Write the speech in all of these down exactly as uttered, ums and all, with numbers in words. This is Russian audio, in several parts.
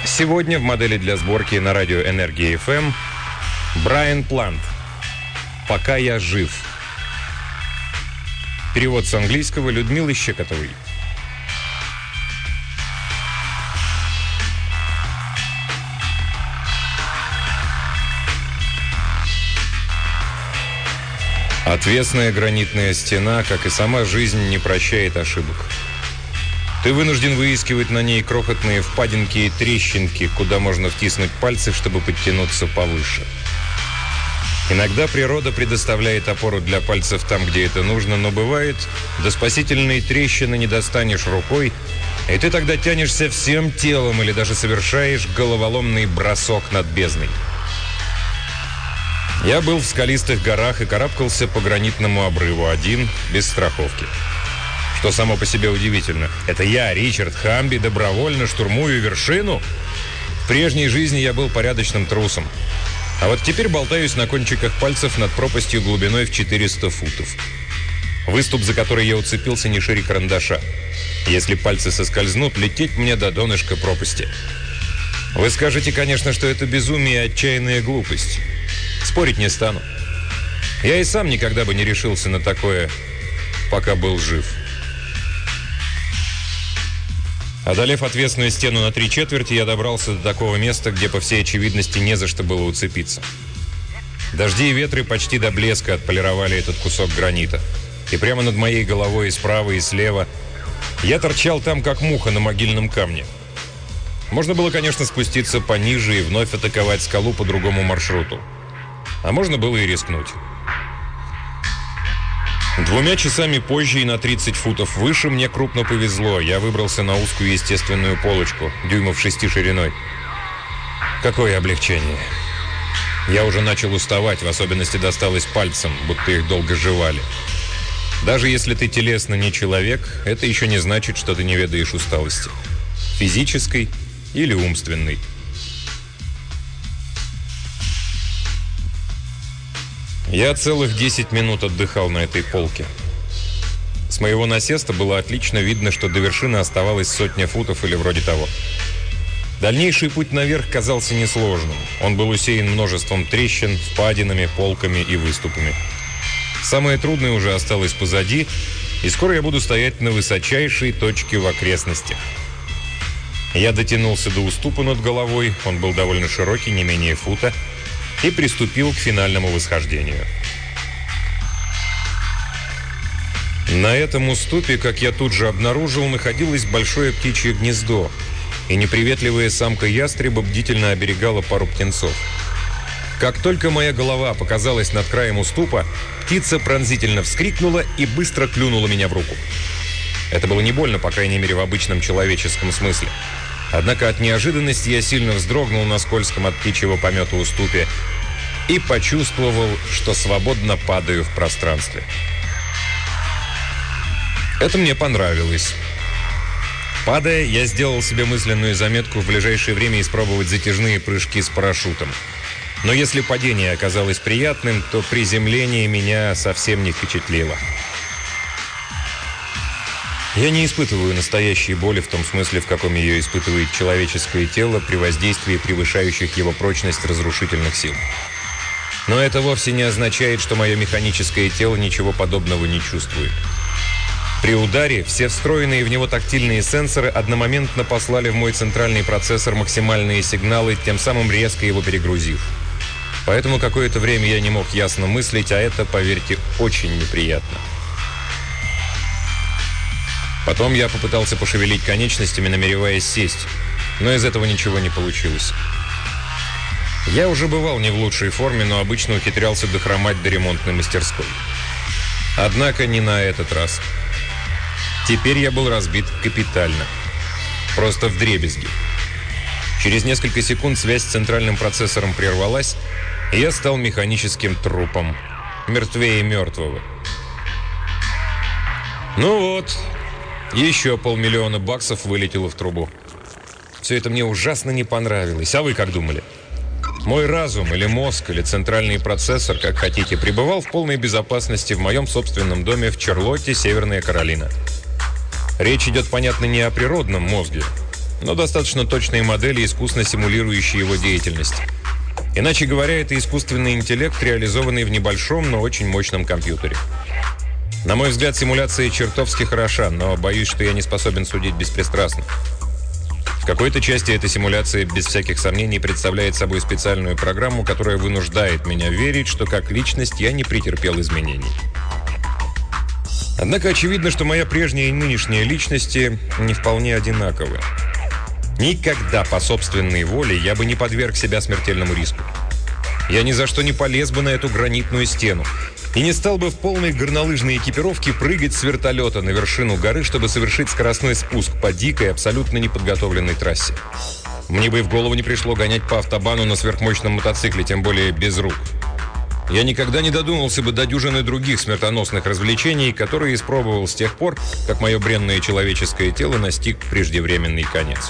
Сегодня в модели для сборки на радио «Энергия эф эм» Брайан Плант «Пока я жив». Перевод с английского Людмилы Щекотовой. Отвесная гранитная стена, как и сама жизнь, не прощает ошибок. Ты вынужден выискивать на ней крохотные впадинки и трещинки, куда можно втиснуть пальцы, чтобы подтянуться повыше. Иногда природа предоставляет опору для пальцев там, где это нужно, но бывает, до спасительной трещины не достанешь рукой, и ты тогда тянешься всем телом или даже совершаешь головоломный бросок над бездной. Я был в скалистых горах и карабкался по гранитному обрыву один, без страховки. Что само по себе удивительно. Это я, Ричард Хамби, добровольно штурмую вершину? В прежней жизни я был порядочным трусом. А вот теперь болтаюсь на кончиках пальцев над пропастью глубиной в четыреста футов. Выступ, за который я уцепился, не шире карандаша. Если пальцы соскользнут, лететь мне до донышка пропасти. Вы скажете, конечно, что это безумие и отчаянная глупость. Спорить не стану. Я и сам никогда бы не решился на такое, пока был жив. Одолев отвесную стену на три четверти, я добрался до такого места, где, по всей очевидности, не за что было уцепиться. Дожди и ветры почти до блеска отполировали этот кусок гранита. И прямо над моей головой и справа, и слева я торчал там, как муха на могильном камне. Можно было, конечно, спуститься пониже и вновь атаковать скалу по другому маршруту. А можно было и рискнуть. Двумя часами позже и на тридцать футов выше мне крупно повезло. Я выбрался на узкую естественную полочку, дюймов шести шириной. Какое облегчение. Я уже начал уставать, в особенности досталось пальцам, будто их долго жевали. Даже если ты телесно не человек, это еще не значит, что ты не ведаешь усталости. Физической или умственной. Я целых десять минут отдыхал на этой полке. С моего насеста было отлично видно, что до вершины оставалось сотня футов или вроде того. Дальнейший путь наверх казался несложным. Он был усеян множеством трещин, впадинами, полками и выступами. Самое трудное уже осталось позади, и скоро я буду стоять на высочайшей точке в окрестностях. Я дотянулся до уступа над головой, он был довольно широкий, не менее фута, и приступил к финальному восхождению. На этом уступе, как я тут же обнаружил, находилось большое птичье гнездо, и неприветливая самка ястреба бдительно оберегала пару птенцов. Как только моя голова показалась над краем уступа, птица пронзительно вскрикнула и быстро клюнула меня в руку. Это было не больно, по крайней мере, в обычном человеческом смысле. Однако от неожиданности я сильно вздрогнул на скользком от птичьего помета уступе и почувствовал, что свободно падаю в пространстве. Это мне понравилось. Падая, я сделал себе мысленную заметку в ближайшее время испробовать затяжные прыжки с парашютом. Но если падение оказалось приятным, то приземление меня совсем не впечатлило. Я не испытываю настоящей боли в том смысле, в каком ее испытывает человеческое тело при воздействии превышающих его прочность разрушительных сил. Но это вовсе не означает, что мое механическое тело ничего подобного не чувствует. При ударе все встроенные в него тактильные сенсоры одномоментно послали в мой центральный процессор максимальные сигналы, тем самым резко его перегрузив. Поэтому какое-то время я не мог ясно мыслить, а это, поверьте, очень неприятно. Потом я попытался пошевелить конечностями, намереваясь сесть, но из этого ничего не получилось. Я уже бывал не в лучшей форме, но обычно ухитрялся дохромать до ремонтной мастерской. Однако не на этот раз. Теперь я был разбит капитально. Просто вдребезги. Через несколько секунд связь с центральным процессором прервалась, и я стал механическим трупом. Мертвее мертвого. Ну вот... Еще полмиллиона баксов вылетело в трубу. Все это мне ужасно не понравилось. А вы как думали? Мой разум или мозг, или центральный процессор, как хотите, пребывал в полной безопасности в моем собственном доме в Чарлотте, Северная Каролина. Речь идет, понятно, не о природном мозге. но достаточно точные модели, искусно симулирующие его деятельность. Иначе говоря, это искусственный интеллект, реализованный в небольшом, но очень мощном компьютере. На мой взгляд, симуляция чертовски хороша, но боюсь, что я не способен судить беспристрастно. В какой-то части эта симуляция, без всяких сомнений, представляет собой специальную программу, которая вынуждает меня верить, что как личность я не претерпел изменений. Однако очевидно, что моя прежняя и нынешняя личности не вполне одинаковы. Никогда по собственной воле я бы не подверг себя смертельному риску. Я ни за что не полез бы на эту гранитную стену и не стал бы в полной горнолыжной экипировке прыгать с вертолета на вершину горы, чтобы совершить скоростной спуск по дикой, абсолютно неподготовленной трассе. Мне бы и в голову не пришло гонять по автобану на сверхмощном мотоцикле, тем более без рук. Я никогда не додумался бы до дюжины других смертоносных развлечений, которые испробовал с тех пор, как мое бренное человеческое тело настиг преждевременный конец.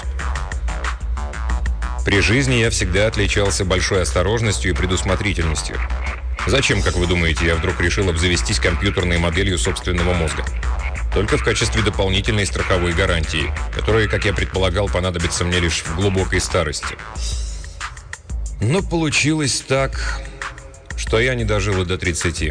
При жизни я всегда отличался большой осторожностью и предусмотрительностью. Зачем, как вы думаете, я вдруг решил обзавестись компьютерной моделью собственного мозга? Только в качестве дополнительной страховой гарантии, которая, как я предполагал, понадобится мне лишь в глубокой старости. Но получилось так, что я не дожил и до тридцати.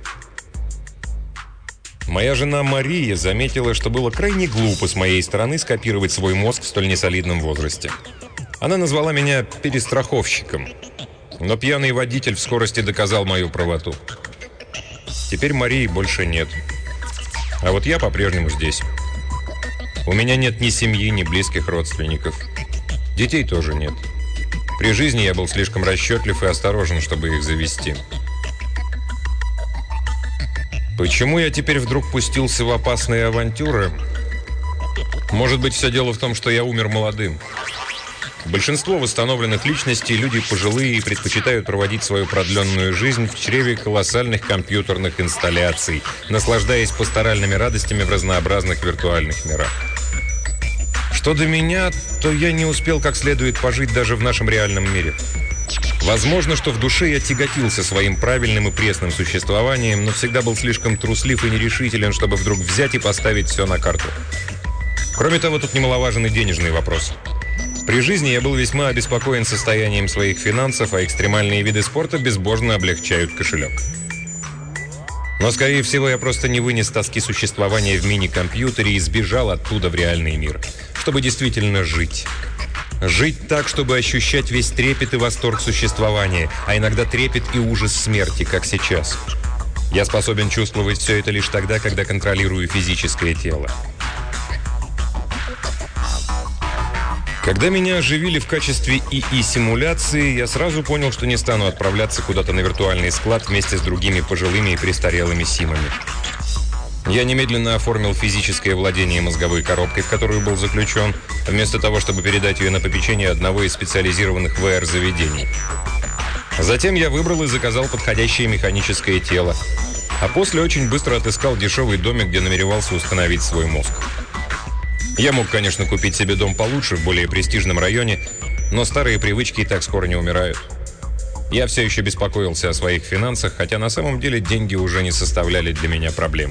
Моя жена Мария заметила, что было крайне глупо с моей стороны скопировать свой мозг в столь несолидном возрасте. Она назвала меня перестраховщиком, но пьяный водитель в скорости доказал мою правоту. Теперь Марии больше нет. А вот я по-прежнему здесь. У меня нет ни семьи, ни близких родственников. Детей тоже нет. При жизни я был слишком расчетлив и осторожен, чтобы их завести. Почему я теперь вдруг пустился в опасные авантюры? Может быть, все дело в том, что я умер молодым. Большинство восстановленных личностей – люди пожилые и предпочитают проводить свою продленную жизнь в чреве колоссальных компьютерных инсталляций, наслаждаясь пасторальными радостями в разнообразных виртуальных мирах. Что до меня, то я не успел как следует пожить даже в нашем реальном мире. Возможно, что в душе я тяготился своим правильным и пресным существованием, но всегда был слишком труслив и нерешителен, чтобы вдруг взять и поставить все на карту. Кроме того, тут немаловажен и денежный вопрос. При жизни я был весьма обеспокоен состоянием своих финансов, а экстремальные виды спорта безбожно облегчают кошелек. Но, скорее всего, я просто не вынес тоски существования в мини-компьютере и сбежал оттуда в реальный мир, чтобы действительно жить. Жить так, чтобы ощущать весь трепет и восторг существования, а иногда трепет и ужас смерти, как сейчас. Я способен чувствовать все это лишь тогда, когда контролирую физическое тело. Когда меня оживили в качестве ИИ-симуляции, я сразу понял, что не стану отправляться куда-то на виртуальный склад вместе с другими пожилыми и престарелыми симами. Я немедленно оформил физическое владение мозговой коробкой, в которую был заключен, вместо того, чтобы передать ее на попечение одного из специализированных вэ эр-заведений. Затем я выбрал и заказал подходящее механическое тело, а после очень быстро отыскал дешевый домик, где намеревался установить свой мозг. Я мог, конечно, купить себе дом получше, в более престижном районе, но старые привычки и так скоро не умирают. Я все еще беспокоился о своих финансах, хотя на самом деле деньги уже не составляли для меня проблемы.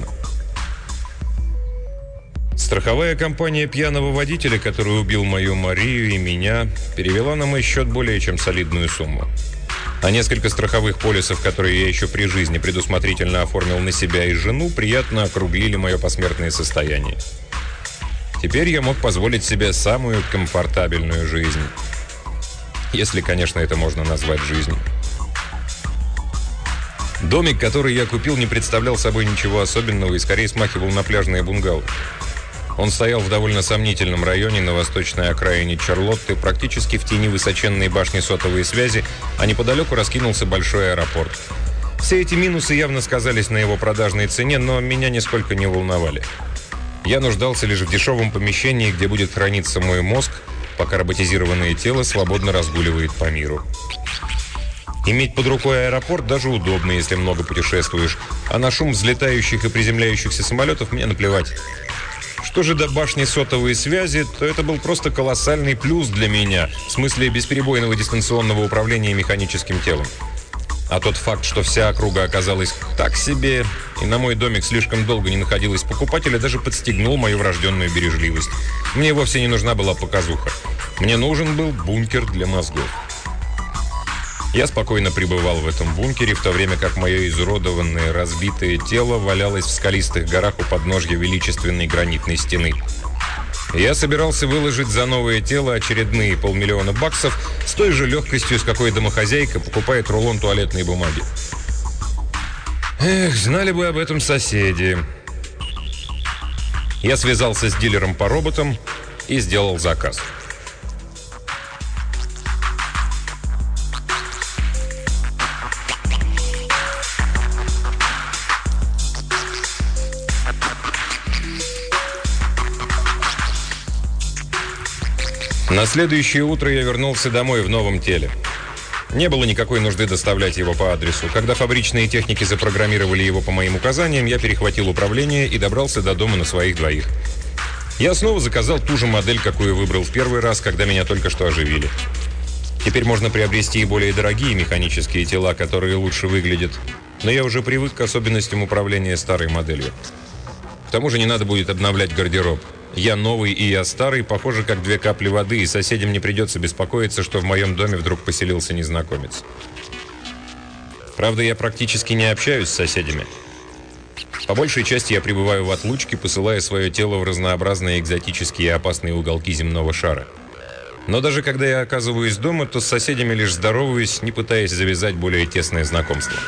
Страховая компания пьяного водителя, который убил мою Марию и меня, перевела на мой счет более чем солидную сумму. А несколько страховых полисов, которые я еще при жизни предусмотрительно оформил на себя и жену, приятно округлили мое посмертное состояние. Теперь я мог позволить себе самую комфортабельную жизнь. Если, конечно, это можно назвать жизнью. Домик, который я купил, не представлял собой ничего особенного и скорее смахивал на пляжные бунгало. Он стоял в довольно сомнительном районе на восточной окраине Чарлотты, практически в тени высоченной башни сотовой связи, а неподалеку раскинулся большой аэропорт. Все эти минусы явно сказались на его продажной цене, но меня нисколько не волновали. Я нуждался лишь в дешевом помещении, где будет храниться мой мозг, пока роботизированное тело свободно разгуливает по миру. Иметь под рукой аэропорт даже удобно, если много путешествуешь, а на шум взлетающих и приземляющихся самолетов мне наплевать. Что же до башни сотовой связи, то это был просто колоссальный плюс для меня, в смысле бесперебойного дистанционного управления механическим телом. А тот факт, что вся округа оказалась так себе, и на мой домик слишком долго не находилось покупателя, даже подстегнул мою врожденную бережливость. Мне вовсе не нужна была показуха. Мне нужен был бункер для мозгов. Я спокойно пребывал в этом бункере, в то время как мое изуродованное, разбитое тело валялось в скалистых горах у подножья величественной гранитной стены. Я собирался выложить за новое тело очередные полмиллиона баксов с той же легкостью, с какой домохозяйка покупает рулон туалетной бумаги. Эх, знали бы об этом соседи. Я связался с дилером по роботам и сделал заказ. На следующее утро я вернулся домой в новом теле. Не было никакой нужды доставлять его по адресу. Когда фабричные техники запрограммировали его по моим указаниям, я перехватил управление и добрался до дома на своих двоих. Я снова заказал ту же модель, какую выбрал в первый раз, когда меня только что оживили. Теперь можно приобрести и более дорогие механические тела, которые лучше выглядят. Но я уже привык к особенностям управления старой моделью. К тому же не надо будет обновлять гардероб. Я новый и я старый, похоже, как две капли воды, и соседям не придется беспокоиться, что в моем доме вдруг поселился незнакомец. Правда, я практически не общаюсь с соседями. По большей части я пребываю в отлучке, посылая свое тело в разнообразные экзотические и опасные уголки земного шара. Но даже когда я оказываюсь дома, то с соседями лишь здороваюсь, не пытаясь завязать более тесное знакомство.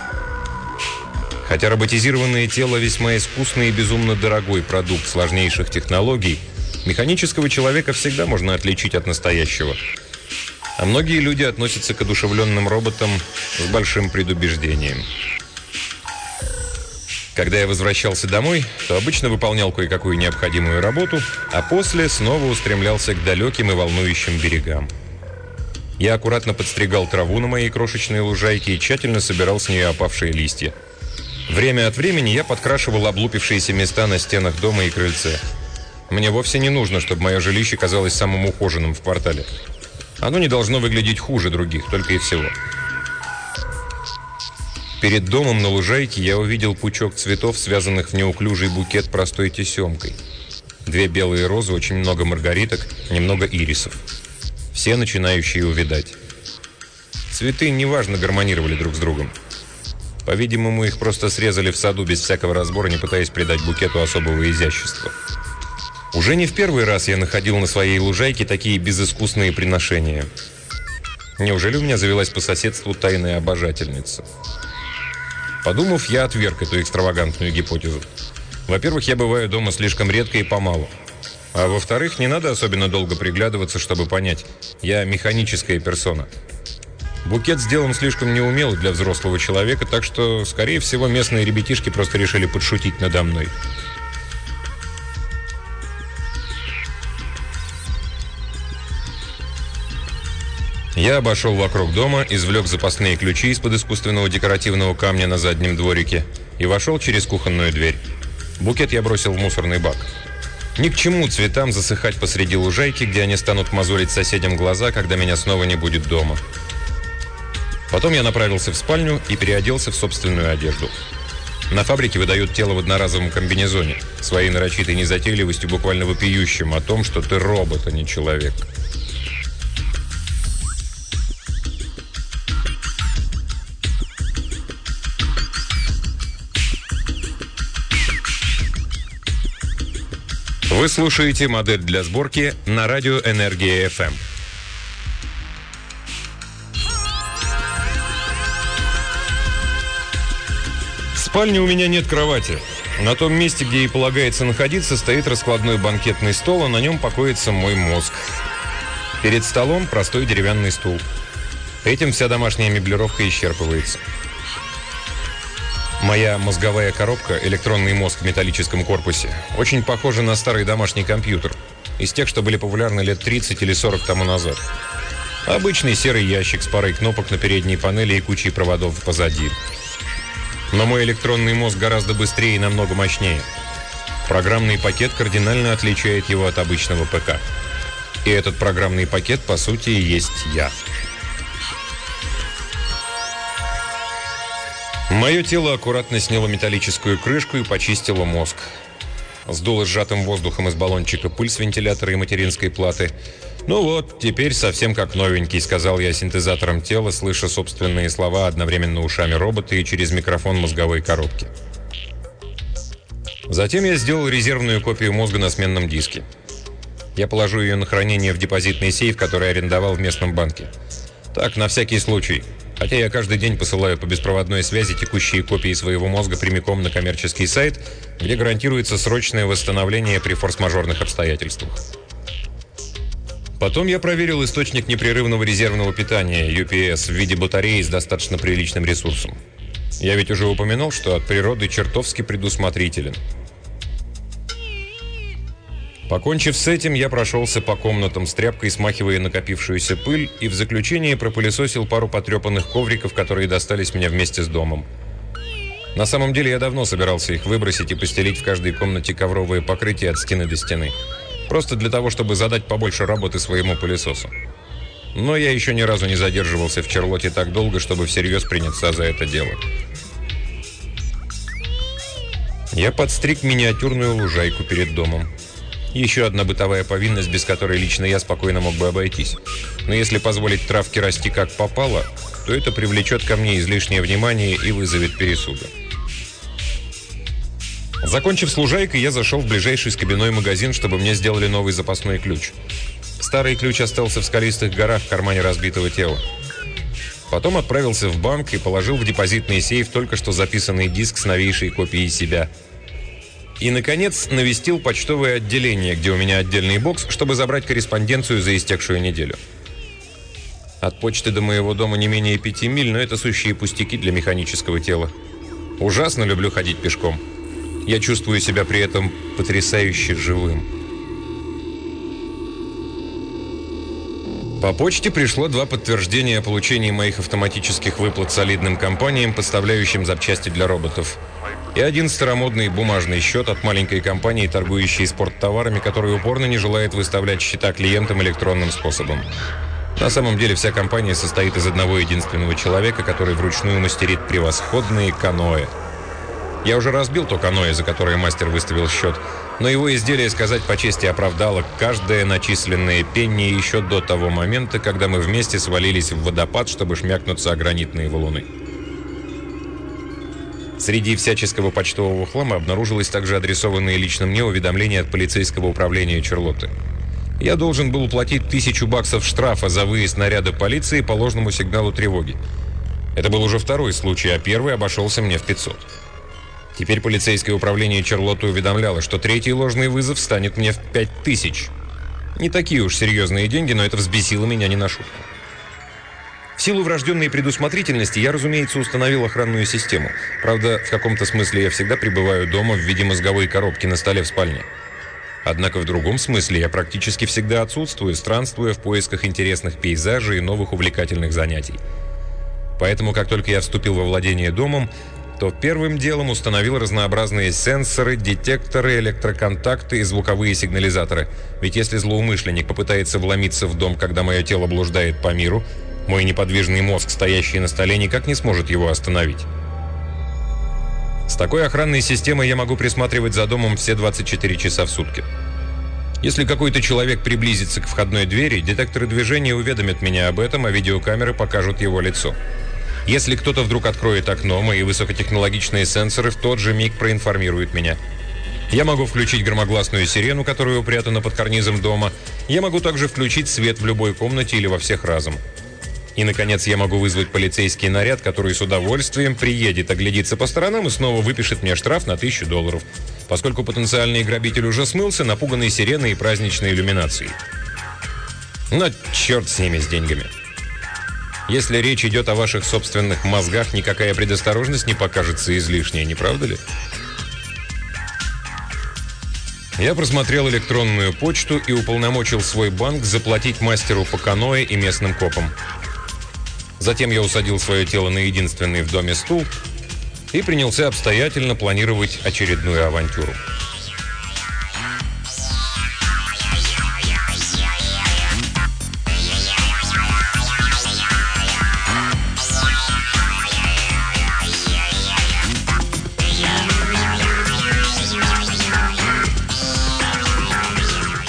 Хотя роботизированное тело весьма искусный и безумно дорогой продукт сложнейших технологий, механического человека всегда можно отличить от настоящего. А многие люди относятся к одушевленным роботам с большим предубеждением. Когда я возвращался домой, то обычно выполнял кое-какую необходимую работу, а после снова устремлялся к далеким и волнующим берегам. Я аккуратно подстригал траву на моей крошечной лужайке и тщательно собирал с нее опавшие листья. Время от времени я подкрашивал облупившиеся места на стенах дома и крыльце. Мне вовсе не нужно, чтобы мое жилище казалось самым ухоженным в квартале. Оно не должно выглядеть хуже других, только и всего. Перед домом на лужайке я увидел пучок цветов, связанных в неуклюжий букет простой тесемкой. Две белые розы, очень много маргариток, немного ирисов. Все начинающие увядать. Цветы неважно гармонировали друг с другом. По-видимому, их просто срезали в саду без всякого разбора, не пытаясь придать букету особого изящества. Уже не в первый раз я находил на своей лужайке такие безыскусные приношения. Неужели у меня завелась по соседству тайная обожательница? Подумав, я отверг эту экстравагантную гипотезу. Во-первых, я бываю дома слишком редко и помалу. А во-вторых, не надо особенно долго приглядываться, чтобы понять. Я механическая персона. Букет сделан слишком неумело для взрослого человека, так что, скорее всего, местные ребятишки просто решили подшутить надо мной. Я обошел вокруг дома, извлек запасные ключи из-под искусственного декоративного камня на заднем дворике и вошел через кухонную дверь. Букет я бросил в мусорный бак. Ни к чему цветам засыхать посреди лужайки, где они станут мозолить соседям глаза, когда меня снова не будет дома. Потом я направился в спальню и переоделся в собственную одежду. На фабрике выдают тело в одноразовом комбинезоне, своей нарочитой незатейливостью буквально вопиющим о том, что ты робот, а не человек. Вы слушаете «Модель для сборки» на радио «Энергия эф эм». В спальне у меня нет кровати. На том месте, где ей полагается находиться, стоит раскладной банкетный стол, а на нем покоится мой мозг. Перед столом простой деревянный стул. Этим вся домашняя меблировка исчерпывается. Моя мозговая коробка, электронный мозг в металлическом корпусе, очень похожа на старый домашний компьютер, из тех, что были популярны лет тридцать или сорок тому назад. Обычный серый ящик с парой кнопок на передней панели и кучей проводов позади. Но мой электронный мозг гораздо быстрее и намного мощнее. Программный пакет кардинально отличает его от обычного ПК. И этот программный пакет, по сути, и есть я. Мое тело аккуратно сняло металлическую крышку и почистило мозг. Сдуло сжатым воздухом из баллончика пыль с вентилятора и материнской платы. «Ну вот, теперь совсем как новенький», — сказал я синтезатором тела, слыша собственные слова одновременно ушами робота и через микрофон мозговой коробки. Затем я сделал резервную копию мозга на сменном диске. Я положу ее на хранение в депозитный сейф, который арендовал в местном банке. Так, на всякий случай. Хотя я каждый день посылаю по беспроводной связи текущие копии своего мозга прямиком на коммерческий сайт, где гарантируется срочное восстановление при форс-мажорных обстоятельствах. Потом я проверил источник непрерывного резервного питания, ю пи эс, в виде батареи с достаточно приличным ресурсом. Я ведь уже упомянул, что от природы чертовски предусмотрителен. Покончив с этим, я прошелся по комнатам с тряпкой, смахивая накопившуюся пыль, и в заключение пропылесосил пару потрепанных ковриков, которые достались мне вместе с домом. На самом деле я давно собирался их выбросить и постелить в каждой комнате ковровое покрытие от стены до стены. Просто для того, чтобы задать побольше работы своему пылесосу. Но я еще ни разу не задерживался в Чарлотте так долго, чтобы всерьез приняться за это дело. Я подстриг миниатюрную лужайку перед домом. Еще одна бытовая повинность, без которой лично я спокойно мог бы обойтись. Но если позволить травке расти как попало, то это привлечет ко мне излишнее внимание и вызовет пересуды. Закончив с лужайкой, я зашел в ближайший скобяной магазин, чтобы мне сделали новый запасной ключ. Старый ключ остался в скалистых горах в кармане разбитого тела. Потом отправился в банк и положил в депозитный сейф только что записанный диск с новейшей копией себя. И, наконец, навестил почтовое отделение, где у меня отдельный бокс, чтобы забрать корреспонденцию за истекшую неделю. От почты до моего дома не менее пяти миль, но это сущие пустяки для механического тела. Ужасно люблю ходить пешком. Я чувствую себя при этом потрясающе живым. По почте пришло два подтверждения о получении моих автоматических выплат солидным компаниям, поставляющим запчасти для роботов. И один старомодный бумажный счет от маленькой компании, торгующей спорттоварами, которая упорно не желает выставлять счета клиентам электронным способом. На самом деле вся компания состоит из одного единственного человека, который вручную мастерит превосходные каноэ. Я уже разбил то каноэ, за которое мастер выставил счет, но его изделие, сказать по чести, оправдало каждое начисленное пенни еще до того момента, когда мы вместе свалились в водопад, чтобы шмякнуться о гранитные валуны. Среди всяческого почтового хлама обнаружилось также адресованные лично мне уведомления от полицейского управления Чарлотты. Я должен был уплатить тысячу баксов штрафа за выезд наряда полиции по ложному сигналу тревоги. Это был уже второй случай, а первый обошелся мне в пятьсот. Теперь полицейское управление Чарлотты уведомляло, что третий ложный вызов станет мне в пять тысяч. Не такие уж серьезные деньги, но это взбесило меня не на шутку. В силу врожденной предусмотрительности я, разумеется, установил охранную систему. Правда, в каком-то смысле я всегда пребываю дома в виде мозговой коробки на столе в спальне. Однако в другом смысле я практически всегда отсутствую, странствуя в поисках интересных пейзажей и новых увлекательных занятий. Поэтому, как только я вступил во владение домом, то первым делом установил разнообразные сенсоры, детекторы, электроконтакты и звуковые сигнализаторы. Ведь если злоумышленник попытается вломиться в дом, когда мое тело блуждает по миру, мой неподвижный мозг, стоящий на столе, никак не сможет его остановить. С такой охранной системой я могу присматривать за домом все двадцать четыре часа в сутки. Если какой-то человек приблизится к входной двери, детекторы движения уведомят меня об этом, а видеокамеры покажут его лицо. Если кто-то вдруг откроет окно, мои высокотехнологичные сенсоры в тот же миг проинформируют меня. Я могу включить громогласную сирену, которая упрятана под карнизом дома. Я могу также включить свет в любой комнате или во всех разом. И, наконец, я могу вызвать полицейский наряд, который с удовольствием приедет, оглядится по сторонам и снова выпишет мне штраф на тысячу долларов, поскольку потенциальный грабитель уже смылся, напуганный сиреной и праздничной иллюминацией. Но черт с ними, с деньгами. Если речь идет о ваших собственных мозгах, никакая предосторожность не покажется излишней, не правда ли? Я просмотрел электронную почту и уполномочил свой банк заплатить мастеру по каноэ и местным копам. Затем я усадил свое тело на единственный в доме стул и принялся обстоятельно планировать очередную авантюру.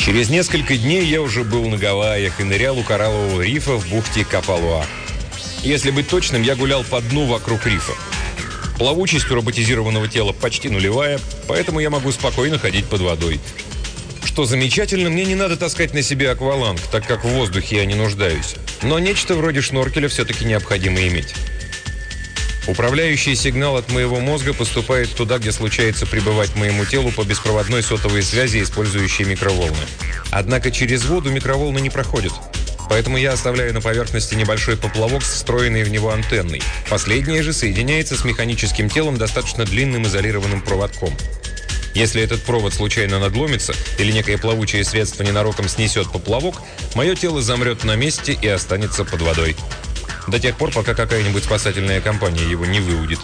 Через несколько дней я уже был на Гавайях и нырял у кораллового рифа в бухте Капалуа. Если быть точным, я гулял по дну вокруг рифа. Плавучесть у роботизированного тела почти нулевая, поэтому я могу спокойно ходить под водой. Что замечательно, мне не надо таскать на себе акваланг, так как в воздухе я не нуждаюсь. Но нечто вроде шноркеля все-таки необходимо иметь. Управляющий сигнал от моего мозга поступает туда, где случается пребывать моему телу по беспроводной сотовой связи, использующей микроволны. Однако через воду микроволны не проходят. Поэтому я оставляю на поверхности небольшой поплавок с встроенной в него антенной. Последняя же соединяется с механическим телом достаточно длинным изолированным проводком. Если этот провод случайно надломится или некое плавучее средство ненароком снесет поплавок, мое тело замрет на месте и останется под водой. До тех пор, пока какая-нибудь спасательная компания его не выудит.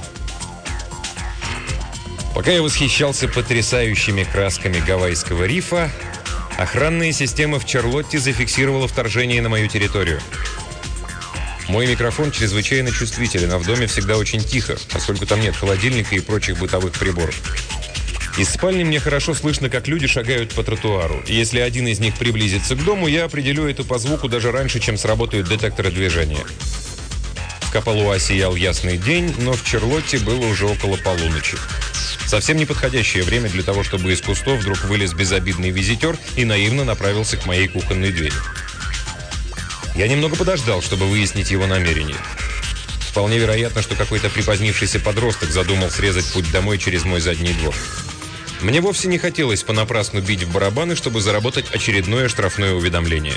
Пока я восхищался потрясающими красками гавайского рифа, охранная система в Чарлотте зафиксировала вторжение на мою территорию. Мой микрофон чрезвычайно чувствителен, а в доме всегда очень тихо, поскольку там нет холодильника и прочих бытовых приборов. Из спальни мне хорошо слышно, как люди шагают по тротуару. И если один из них приблизится к дому, я определю это по звуку даже раньше, чем сработают детекторы движения. В Капалуа сиял ясный день, но в Чарлотте было уже около полуночи. Совсем неподходящее время для того, чтобы из кустов вдруг вылез безобидный визитер и наивно направился к моей кухонной двери. Я немного подождал, чтобы выяснить его намерение. Вполне вероятно, что какой-то припозднившийся подросток задумал срезать путь домой через мой задний двор. Мне вовсе не хотелось понапрасну бить в барабаны, чтобы заработать очередное штрафное уведомление.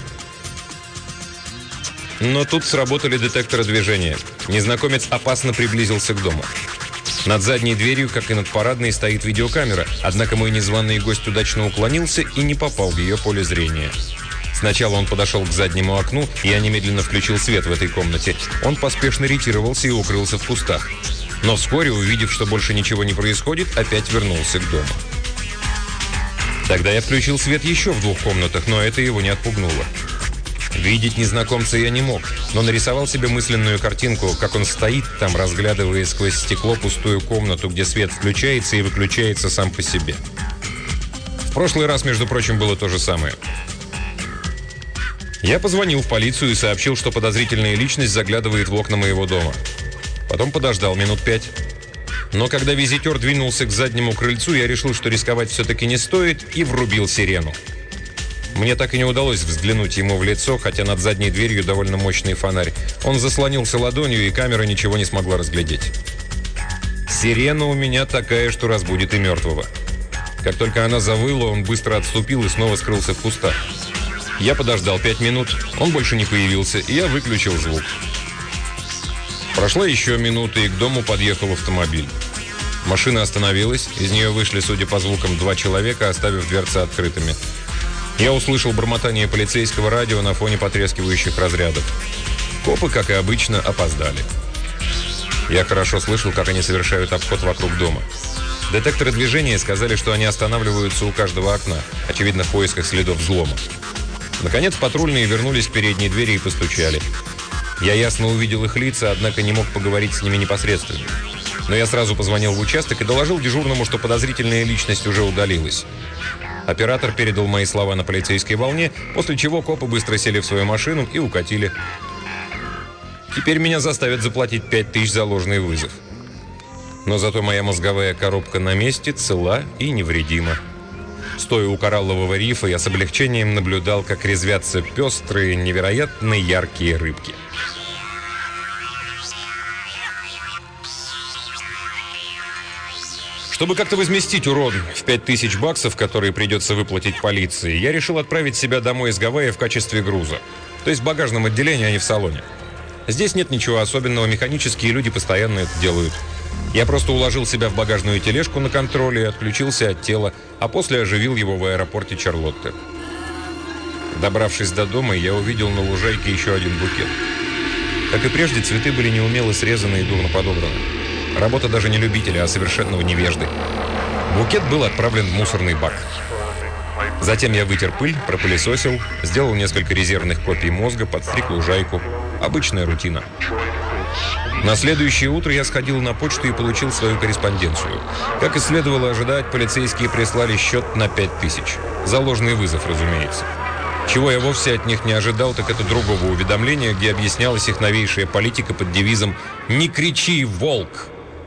Но тут сработали детекторы движения. Незнакомец опасно приблизился к дому. Над задней дверью, как и над парадной, стоит видеокамера, однако мой незваный гость удачно уклонился и не попал в ее поле зрения. Сначала он подошел к заднему окну, и я немедленно включил свет в этой комнате. Он поспешно ретировался и укрылся в кустах. Но вскоре, увидев, что больше ничего не происходит, опять вернулся к дому. Тогда я включил свет еще в двух комнатах, но это его не отпугнуло. Видеть незнакомца я не мог, но нарисовал себе мысленную картинку, как он стоит там, разглядывая сквозь стекло пустую комнату, где свет включается и выключается сам по себе. В прошлый раз, между прочим, было то же самое. Я позвонил в полицию и сообщил, что подозрительная личность заглядывает в окна моего дома. Потом подождал минут пять. Но когда визитер двинулся к заднему крыльцу, я решил, что рисковать все-таки не стоит, и врубил сирену. Мне так и не удалось взглянуть ему в лицо, хотя над задней дверью довольно мощный фонарь. Он заслонился ладонью, и камера ничего не смогла разглядеть. Сирена у меня такая, что разбудит и мертвого. Как только она завыла, он быстро отступил и снова скрылся в кустах. Я подождал пять минут, он больше не появился, и я выключил звук. Прошла еще минута, и к дому подъехал автомобиль. Машина остановилась, из нее вышли, судя по звукам, два человека, оставив дверцы открытыми. Я услышал бормотание полицейского радио на фоне потрескивающих разрядов. Копы, как и обычно, опоздали. Я хорошо слышал, как они совершают обход вокруг дома. Детекторы движения сказали, что они останавливаются у каждого окна, очевидно, в поисках следов взлома. Наконец, патрульные вернулись к передней двери и постучали. Я ясно увидел их лица, однако не мог поговорить с ними непосредственно. Но я сразу позвонил в участок и доложил дежурному, что подозрительная личность уже удалилась. Оператор передал мои слова на полицейской волне, после чего копы быстро сели в свою машину и укатили. Теперь меня заставят заплатить пять тысяч за ложный вызов. Но зато моя мозговая коробка на месте, цела и невредима. Стоя у кораллового рифа, я с облегчением наблюдал, как резвятся пестрые, невероятно яркие рыбки. Чтобы как-то возместить урон в пять тысяч баксов, которые придется выплатить полиции, я решил отправить себя домой из Гавайи в качестве груза. То есть в багажном отделении, а не в салоне. Здесь нет ничего особенного, механические люди постоянно это делают. Я просто уложил себя в багажную тележку на контроле и отключился от тела, а после оживил его в аэропорте Чарлотте. Добравшись до дома, я увидел на лужайке еще один букет. Как и прежде, цветы были неумело срезаны и дурно подобраны. Работа даже не любителя, а совершенного невежды. Букет был отправлен в мусорный бак. Затем я вытер пыль, пропылесосил, сделал несколько резервных копий мозга, подстриг лужайку. Обычная рутина. На следующее утро я сходил на почту и получил свою корреспонденцию. Как и следовало ожидать, полицейские прислали счет на пять тысяч. За ложный вызов, разумеется. Чего я вовсе от них не ожидал, так это другого уведомления, где объяснялась их новейшая политика под девизом «Не кричи, волк!».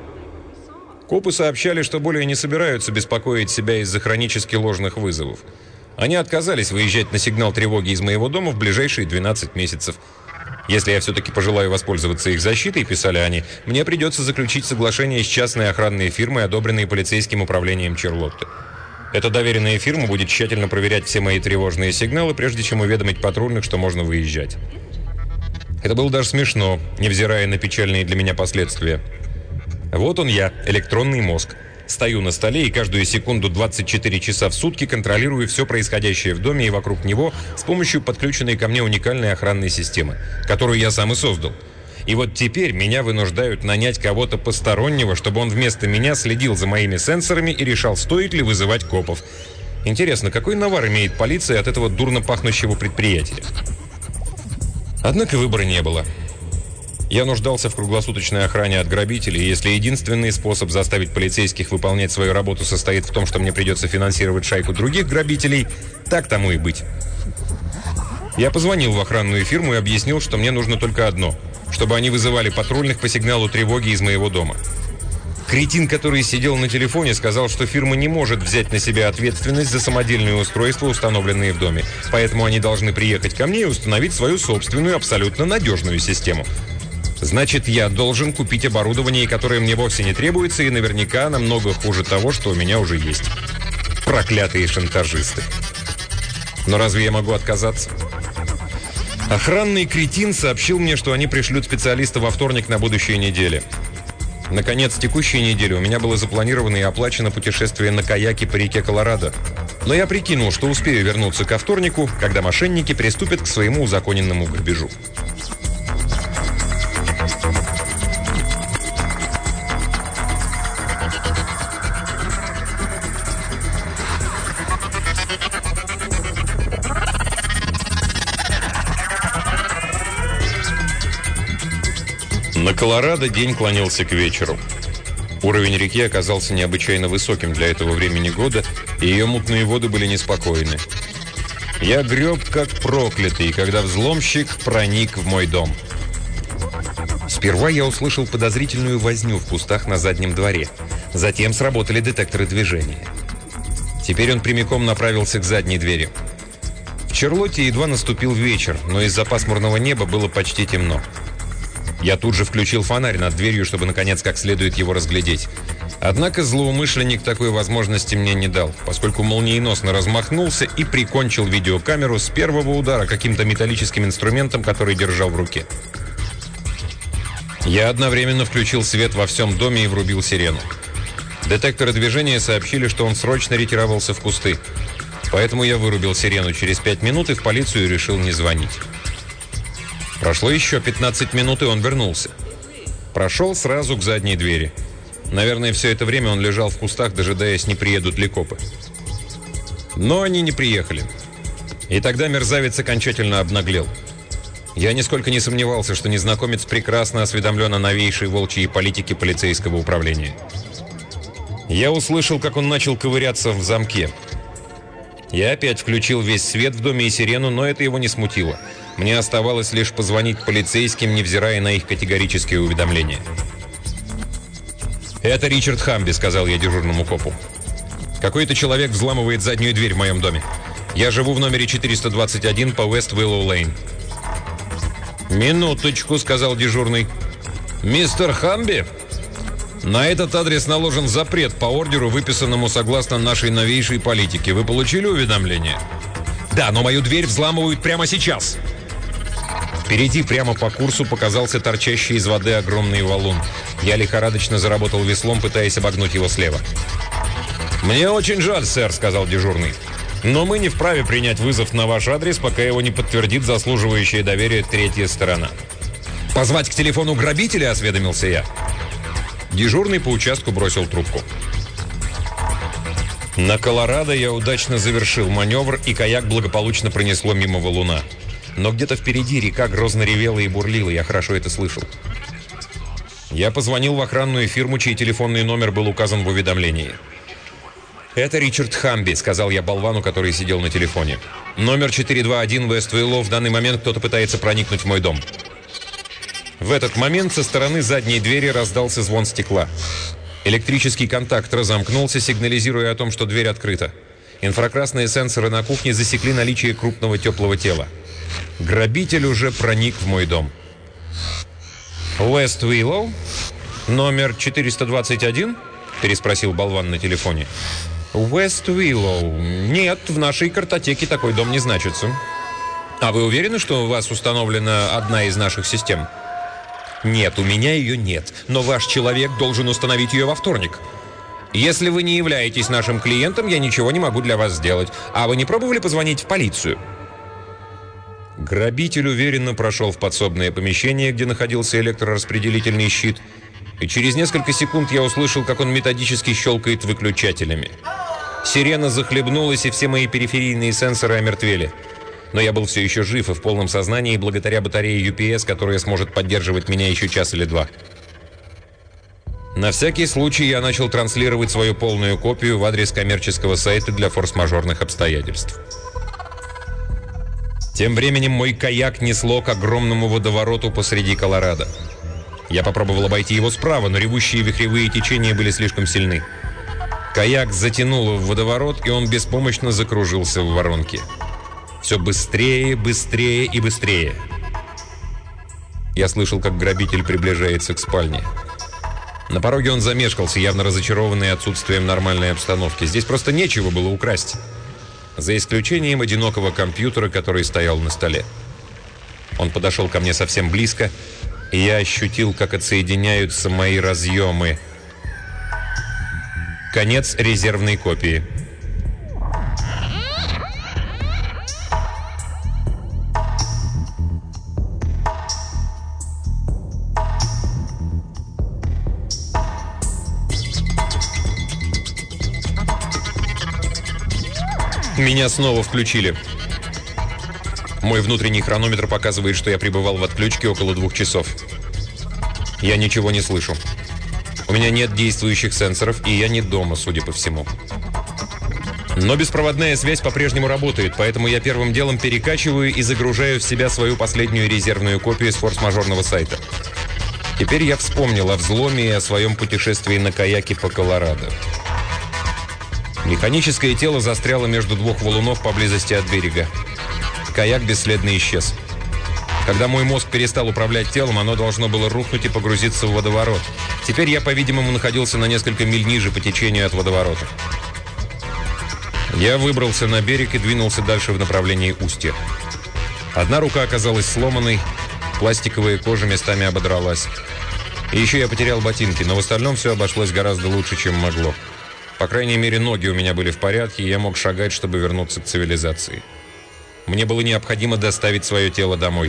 Копы сообщали, что более не собираются беспокоить себя из-за хронически ложных вызовов. Они отказались выезжать на сигнал тревоги из моего дома в ближайшие двенадцать месяцев. Если я все-таки пожелаю воспользоваться их защитой, писали они, мне придется заключить соглашение с частной охранной фирмой, одобренной полицейским управлением Чарлотты. Эта доверенная фирма будет тщательно проверять все мои тревожные сигналы, прежде чем уведомить патрульных, что можно выезжать. Это было даже смешно, невзирая на печальные для меня последствия. Вот он я, электронный мозг. Стою на столе и каждую секунду двадцать четыре часа в сутки контролирую все происходящее в доме и вокруг него с помощью подключенной ко мне уникальной охранной системы, которую я сам и создал. И вот теперь меня вынуждают нанять кого-то постороннего, чтобы он вместо меня следил за моими сенсорами и решал, стоит ли вызывать копов. Интересно, какой навар имеет полиция от этого дурно пахнущего предприятия? Однако выбора не было. Я нуждался в круглосуточной охране от грабителей, и если единственный способ заставить полицейских выполнять свою работу состоит в том, что мне придется финансировать шайку других грабителей, так тому и быть. Я позвонил в охранную фирму и объяснил, что мне нужно только одно – чтобы они вызывали патрульных по сигналу тревоги из моего дома. Кретин, который сидел на телефоне, сказал, что фирма не может взять на себя ответственность за самодельные устройства, установленные в доме, поэтому они должны приехать ко мне и установить свою собственную, абсолютно надежную систему. Значит, я должен купить оборудование, которое мне вовсе не требуется, и наверняка намного хуже того, что у меня уже есть. Проклятые шантажисты. Но разве я могу отказаться? Охранный кретин сообщил мне, что они пришлют специалиста во вторник на будущей неделе. Наконец, текущей недели у меня было запланировано и оплачено путешествие на каяке по реке Колорадо. Но я прикинул, что успею вернуться ко вторнику, когда мошенники приступят к своему узаконенному грабежу. На Колорадо день клонился к вечеру. Уровень реки оказался необычайно высоким для этого времени года, и ее мутные воды были неспокойны. Я греб как проклятый, когда взломщик проник в мой дом. Сперва я услышал подозрительную возню в кустах на заднем дворе. Затем сработали детекторы движения. Теперь он прямиком направился к задней двери. В Чарлотте едва наступил вечер, но из-за пасмурного неба было почти темно. Я тут же включил фонарь над дверью, чтобы, наконец, как следует его разглядеть. Однако злоумышленник такой возможности мне не дал, поскольку молниеносно размахнулся и прикончил видеокамеру с первого удара каким-то металлическим инструментом, который держал в руке. Я одновременно включил свет во всем доме и врубил сирену. Детекторы движения сообщили, что он срочно ретировался в кусты. Поэтому я вырубил сирену через пять минут и в полицию решил не звонить. Прошло еще пятнадцать минут, и он вернулся. Прошел сразу к задней двери. Наверное, все это время он лежал в кустах, дожидаясь, не приедут ли копы. Но они не приехали. И тогда мерзавец окончательно обнаглел. Я нисколько не сомневался, что незнакомец прекрасно осведомлен о новейшей волчьей политике полицейского управления. Я услышал, как он начал ковыряться в замке. Я опять включил весь свет в доме и сирену, но это его не смутило. Мне оставалось лишь позвонить полицейским, невзирая на их категорические уведомления. «Это Ричард Хамби», — сказал я дежурному копу. «Какой-то человек взламывает заднюю дверь в моем доме. Я живу в номере четыреста двадцать один по Вест-Уиллоу-Лейн». «Минуточку», — сказал дежурный. «Мистер Хамби? На этот адрес наложен запрет по ордеру, выписанному согласно нашей новейшей политике. Вы получили уведомление?» «Да, но мою дверь взламывают прямо сейчас». Впереди, прямо по курсу, показался торчащий из воды огромный валун. Я лихорадочно заработал веслом, пытаясь обогнуть его слева. «Мне очень жаль, сэр», — сказал дежурный. «Но мы не вправе принять вызов на ваш адрес, пока его не подтвердит заслуживающая доверия третья сторона». «Позвать к телефону грабителя?» — осведомился я. Дежурный по участку бросил трубку. На Колорадо я удачно завершил маневр, и каяк благополучно пронесло мимо валуна. Но где-то впереди река грозно ревела и бурлила, я хорошо это слышал. Я позвонил в охранную фирму, чей телефонный номер был указан в уведомлении. «Это Ричард Хамби», — сказал я болвану, который сидел на телефоне. «Номер четыреста двадцать один Вест Уиллоу. В данный момент кто-то пытается проникнуть в мой дом». В этот момент со стороны задней двери раздался звон стекла. Электрический контакт разомкнулся, сигнализируя о том, что дверь открыта. Инфракрасные сенсоры на кухне засекли наличие крупного теплого тела. Грабитель уже проник в мой дом. «Вест Уиллоу? Номер четыреста двадцать один?» – переспросил болван на телефоне. «Вест Уиллоу. Нет, в нашей картотеке такой дом не значится». «А вы уверены, что у вас установлена одна из наших систем?» «Нет, у меня ее нет, но ваш человек должен установить ее во вторник. Если вы не являетесь нашим клиентом, я ничего не могу для вас сделать. А вы не пробовали позвонить в полицию?» Грабитель уверенно прошел в подсобное помещение, где находился электрораспределительный щит, и через несколько секунд я услышал, как он методически щелкает выключателями. Сирена захлебнулась, и все мои периферийные сенсоры омертвели. Но я был все еще жив и в полном сознании благодаря батарее ю пи эс, которая сможет поддерживать меня еще час или два. На всякий случай я начал транслировать свою полную копию в адрес коммерческого сайта для форс-мажорных обстоятельств. Тем временем мой каяк несло к огромному водовороту посреди Колорадо. Я попробовал обойти его справа, но ревущие вихревые течения были слишком сильны. Каяк затянуло в водоворот, и он беспомощно закружился в воронке. Все быстрее, быстрее и быстрее. Я слышал, как грабитель приближается к спальне. На пороге он замешкался, явно разочарованный отсутствием нормальной обстановки. Здесь просто нечего было украсть. За исключением одинокого компьютера, который стоял на столе. Он подошел ко мне совсем близко, и я ощутил, как отсоединяются мои разъемы. Конец резервной копии. Меня снова включили. Мой внутренний хронометр показывает, что я пребывал в отключке около двух часов. Я ничего не слышу. У меня нет действующих сенсоров, и я не дома, судя по всему. Но беспроводная связь по-прежнему работает, поэтому я первым делом перекачиваю и загружаю в себя свою последнюю резервную копию с форс-мажорного сайта. Теперь я вспомнил о взломе и о своем путешествии на каяке по Колорадо. Механическое тело застряло между двух валунов поблизости от берега. Каяк бесследно исчез. Когда мой мозг перестал управлять телом, оно должно было рухнуть и погрузиться в водоворот. Теперь я, по-видимому, находился на несколько миль ниже по течению от водоворота. Я выбрался на берег и двинулся дальше в направлении устья. Одна рука оказалась сломанной, пластиковая кожа местами ободралась. И еще я потерял ботинки, но в остальном все обошлось гораздо лучше, чем могло. По крайней мере, ноги у меня были в порядке, и я мог шагать, чтобы вернуться к цивилизации. Мне было необходимо доставить свое тело домой.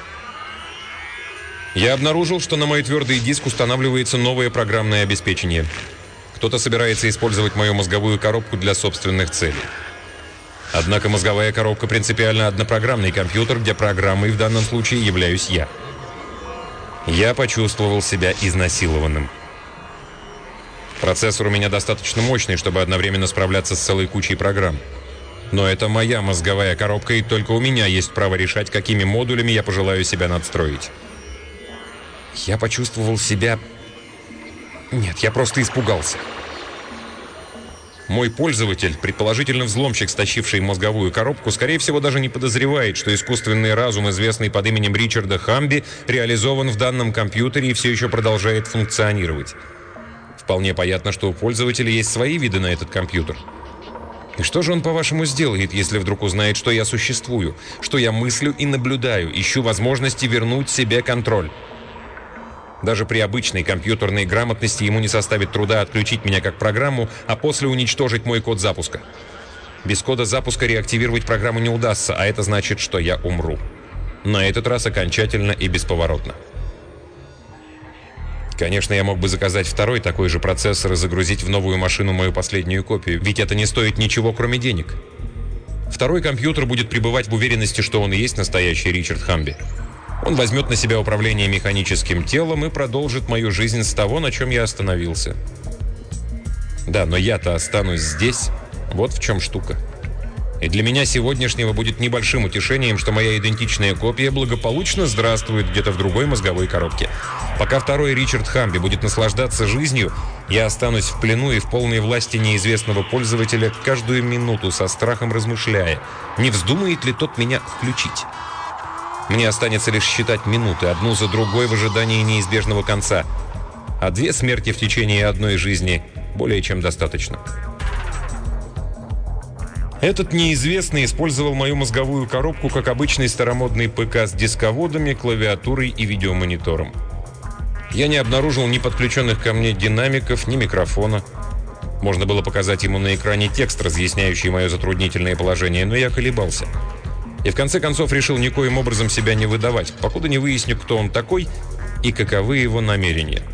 Я обнаружил, что на мой твердый диск устанавливается новое программное обеспечение. Кто-то собирается использовать мою мозговую коробку для собственных целей. Однако мозговая коробка принципиально однопрограммный компьютер, где программой в данном случае являюсь я. Я почувствовал себя изнасилованным. Процессор у меня достаточно мощный, чтобы одновременно справляться с целой кучей программ. Но это моя мозговая коробка, и только у меня есть право решать, какими модулями я пожелаю себя надстроить. Я почувствовал себя... Нет, я просто испугался. Мой пользователь, предположительно взломщик, стащивший мозговую коробку, скорее всего, даже не подозревает, что искусственный разум, известный под именем Ричарда Хамби, реализован в данном компьютере и все еще продолжает функционировать. Вполне понятно, что у пользователя есть свои виды на этот компьютер. И что же он, по-вашему, сделает, если вдруг узнает, что я существую, что я мыслю и наблюдаю, ищу возможности вернуть себе контроль? Даже при обычной компьютерной грамотности ему не составит труда отключить меня как программу, а после уничтожить мой код запуска. Без кода запуска реактивировать программу не удастся, а это значит, что я умру. На этот раз окончательно и бесповоротно. Конечно, я мог бы заказать второй такой же процессор и загрузить в новую машину мою последнюю копию, ведь это не стоит ничего, кроме денег. Второй компьютер будет пребывать в уверенности, что он и есть настоящий Ричард Хамби. Он возьмет на себя управление механическим телом и продолжит мою жизнь с того, на чем я остановился. Да, но я-то останусь здесь. Вот в чем штука. И для меня сегодняшнего будет небольшим утешением, что моя идентичная копия благополучно здравствует где-то в другой мозговой коробке. Пока второй Ричард Хамби будет наслаждаться жизнью, я останусь в плену и в полной власти неизвестного пользователя, каждую минуту со страхом размышляя, не вздумает ли тот меня включить. Мне останется лишь считать минуты, одну за другой в ожидании неизбежного конца. А две смерти в течение одной жизни более чем достаточно. Этот неизвестный использовал мою мозговую коробку как обычный старомодный ПК с дисководами, клавиатурой и видеомонитором. Я не обнаружил ни подключенных ко мне динамиков, ни микрофона. Можно было показать ему на экране текст, разъясняющий мое затруднительное положение, но я колебался. И в конце концов решил никоим образом себя не выдавать, покуда не выясню, кто он такой и каковы его намерения.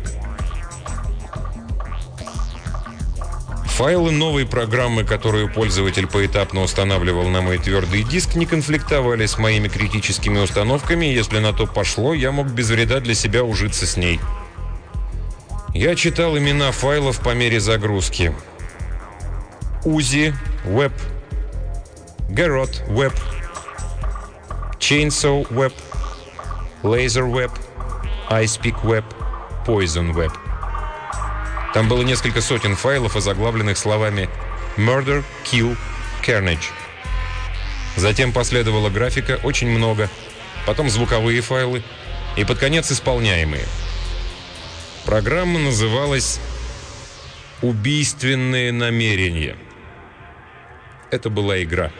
Файлы новой программы, которую пользователь поэтапно устанавливал на мой твердый диск, не конфликтовали с моими критическими установками, и если на то пошло, я мог без вреда для себя ужиться с ней. Я читал имена файлов по мере загрузки. Узи, Web, Garrot, Web, Chainsaw, Web, Laser, Web, iSpeak, Web, Poison, Web. Там было несколько сотен файлов, озаглавленных словами «Murder», «Kill», «Carnage». Затем последовала графика, очень много, потом звуковые файлы и под конец исполняемые. Программа называлась «Убийственные намерения». Это была игра.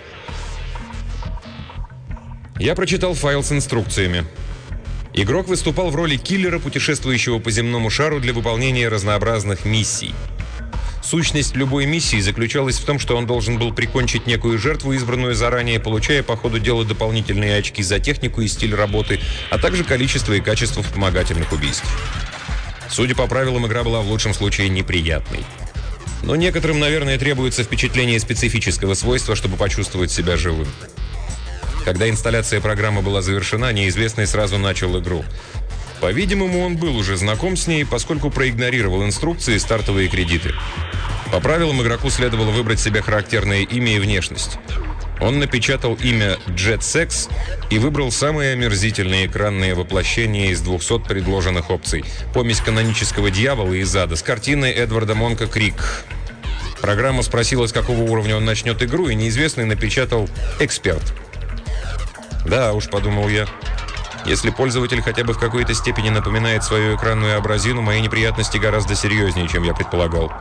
Я прочитал файл с инструкциями. Игрок выступал в роли киллера, путешествующего по земному шару для выполнения разнообразных миссий. Сущность любой миссии заключалась в том, что он должен был прикончить некую жертву, избранную заранее, получая по ходу дела дополнительные очки за технику и стиль работы, а также количество и качество вспомогательных убийств. Судя по правилам, игра была в лучшем случае неприятной. Но некоторым, наверное, требуется впечатление специфического свойства, чтобы почувствовать себя живым. Когда инсталляция программы была завершена, неизвестный сразу начал игру. По-видимому, он был уже знаком с ней, поскольку проигнорировал инструкции и стартовые кредиты. По правилам, игроку следовало выбрать себе характерное имя и внешность. Он напечатал имя JetSex и выбрал самые омерзительные экранные воплощения из двухсот предложенных опций. Помесь канонического дьявола из ада с картиной Эдварда Монка «Крик». Программа спросила, с какого уровня он начнет игру, и неизвестный напечатал «Эксперт». Да уж, подумал я, если пользователь хотя бы в какой-то степени напоминает свою экранную абразину, мои неприятности гораздо серьезнее, чем я предполагал.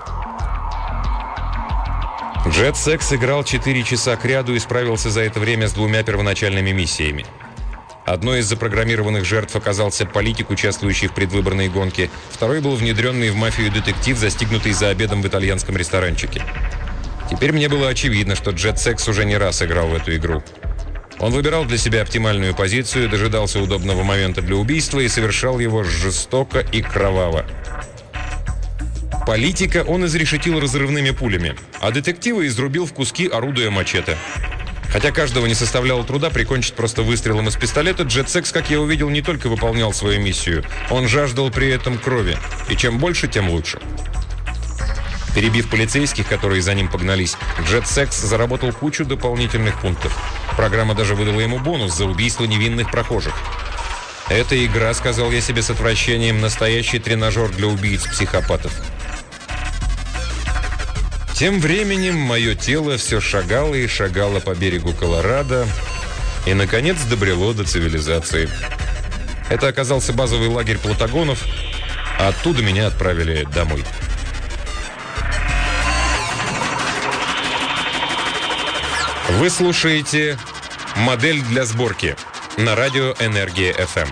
JetSex играл четыре часа кряду и справился за это время с двумя первоначальными миссиями. Одной из запрограммированных жертв оказался политик, участвующий в предвыборной гонке. Второй был внедренный в мафию детектив, застигнутый за обедом в итальянском ресторанчике. Теперь мне было очевидно, что JetSex уже не раз играл в эту игру. Он выбирал для себя оптимальную позицию, дожидался удобного момента для убийства и совершал его жестоко и кроваво. Политика он изрешетил разрывными пулями, а детектива изрубил в куски, орудуя мачете. Хотя каждого не составляло труда прикончить просто выстрелом из пистолета, JetSex, как я увидел, не только выполнял свою миссию, он жаждал при этом крови, и чем больше, тем лучше. Перебив полицейских, которые за ним погнались, JetSex заработал кучу дополнительных пунктов. Программа даже выдала ему бонус за убийство невинных прохожих. Эта игра, сказал я себе с отвращением, настоящий тренажер для убийц-психопатов. Тем временем мое тело все шагало и шагало по берегу Колорадо и, наконец, добрело до цивилизации. Это оказался базовый лагерь платагонов, а оттуда меня отправили домой. Вы слушаете «Модель для сборки» на радио «Энергия эф эм».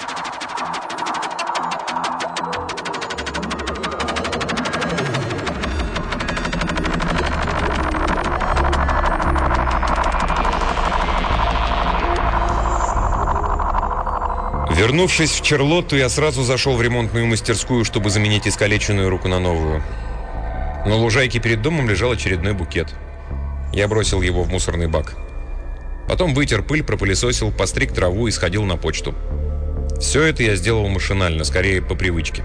Вернувшись в Чарлотту, я сразу зашел в ремонтную мастерскую, чтобы заменить искалеченную руку на новую. На лужайке перед домом лежал очередной букет. Я бросил его в мусорный бак. Потом вытер пыль, пропылесосил, постриг траву и сходил на почту. Все это я сделал машинально, скорее по привычке.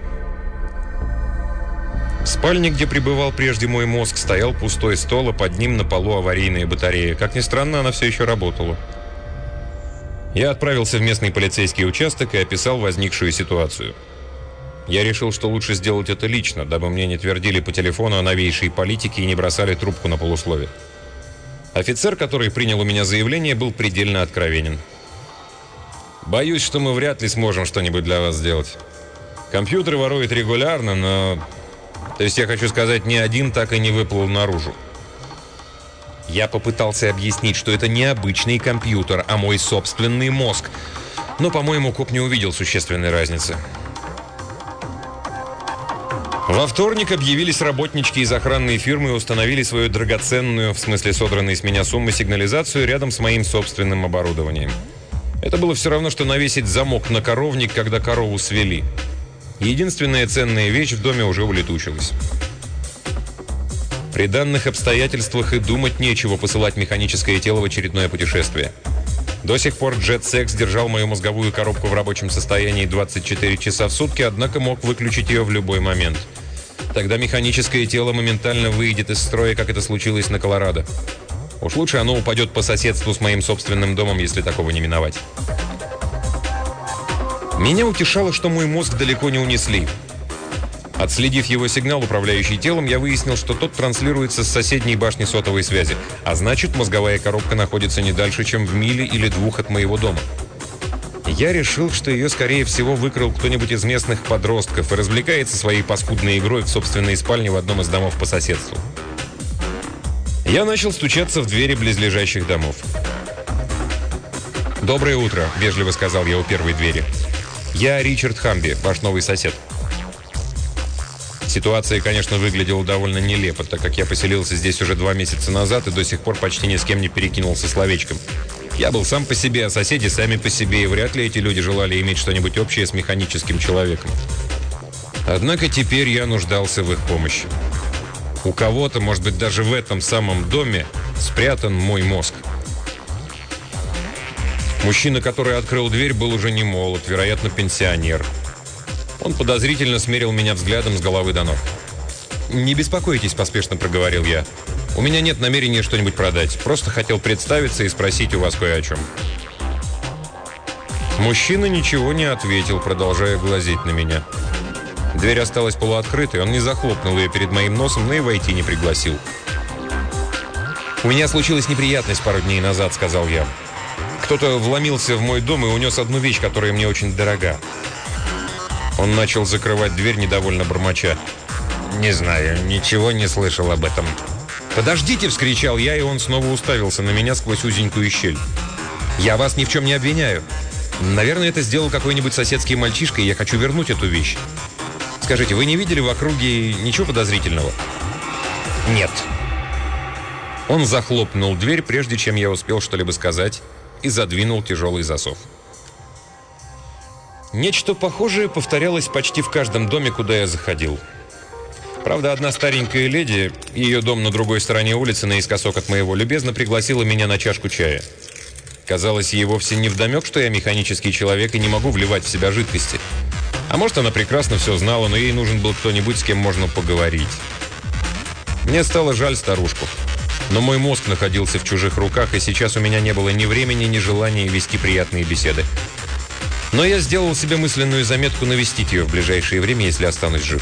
В спальне, где пребывал прежде мой мозг, стоял пустой стол, а под ним на полу аварийная батарея. Как ни странно, она все еще работала. Я отправился в местный полицейский участок и описал возникшую ситуацию. Я решил, что лучше сделать это лично, дабы мне не твердили по телефону о новейшей политике и не бросали трубку на полуслове. Офицер, который принял у меня заявление, был предельно откровенен. «Боюсь, что мы вряд ли сможем что-нибудь для вас сделать. Компьютеры воруют регулярно, но... То есть я хочу сказать, ни один так и не выплыл наружу». Я попытался объяснить, что это не обычный компьютер, а мой собственный мозг. Но, по-моему, коп не увидел существенной разницы. Во вторник объявились работнички из охранной фирмы и установили свою драгоценную, в смысле содранной с меня суммы, сигнализацию рядом с моим собственным оборудованием. Это было все равно, что навесить замок на коровник, когда корову свели. Единственная ценная вещь в доме уже улетучилась. При данных обстоятельствах и думать нечего посылать механическое тело в очередное путешествие. До сих пор JetSex держал мою мозговую коробку в рабочем состоянии двадцать четыре часа в сутки, однако мог выключить ее в любой момент. Тогда механическое тело моментально выйдет из строя, как это случилось на Колорадо. Уж лучше оно упадет по соседству с моим собственным домом, если такого не миновать. Меня утешало, что мой мозг далеко не унесли. Отследив его сигнал, управляющий телом, я выяснил, что тот транслируется с соседней башни сотовой связи, а значит, мозговая коробка находится не дальше, чем в миле или двух от моего дома. Я решил, что ее, скорее всего, выкрал кто-нибудь из местных подростков и развлекается своей паскудной игрой в собственной спальне в одном из домов по соседству. Я начал стучаться в двери близлежащих домов. «Доброе утро», — вежливо сказал я у первой двери. «Я Ричард Хамби, ваш новый сосед». Ситуация, конечно, выглядела довольно нелепо, так как я поселился здесь уже два месяца назад и до сих пор почти ни с кем не перекинулся словечком. Я был сам по себе, а соседи сами по себе, и вряд ли эти люди желали иметь что-нибудь общее с механическим человеком. Однако теперь я нуждался в их помощи. У кого-то, может быть, даже в этом самом доме спрятан мой мозг. Мужчина, который открыл дверь, был уже не молод, вероятно, пенсионер. Он подозрительно смерил меня взглядом с головы до ног. «Не беспокойтесь», – поспешно проговорил я. «У меня нет намерения что-нибудь продать. Просто хотел представиться и спросить у вас кое о чем». Мужчина ничего не ответил, продолжая глазеть на меня. Дверь осталась полуоткрытой, он не захлопнул ее перед моим носом, но и войти не пригласил. «У меня случилась неприятность пару дней назад», – сказал я. «Кто-то вломился в мой дом и унес одну вещь, которая мне очень дорога». Он начал закрывать дверь, недовольно бормоча. «Не знаю, ничего не слышал об этом». «Подождите!» – вскричал я, и он снова уставился на меня сквозь узенькую щель. «Я вас ни в чем не обвиняю. Наверное, это сделал какой-нибудь соседский мальчишка, и я хочу вернуть эту вещь. Скажите, вы не видели в округе ничего подозрительного?» «Нет». Он захлопнул дверь, прежде чем я успел что-либо сказать, и задвинул тяжелый засов. Нечто похожее повторялось почти в каждом доме, куда я заходил. Правда, одна старенькая леди, ее дом на другой стороне улицы, наискосок от моего, любезно пригласила меня на чашку чая. Казалось, ей вовсе не вдомек, что я механический человек и не могу вливать в себя жидкости. А может, она прекрасно все знала, но ей нужен был кто-нибудь, с кем можно поговорить. Мне стало жаль старушку. Но мой мозг находился в чужих руках, и сейчас у меня не было ни времени, ни желания вести приятные беседы. Но я сделал себе мысленную заметку навестить ее в ближайшее время, если останусь жив.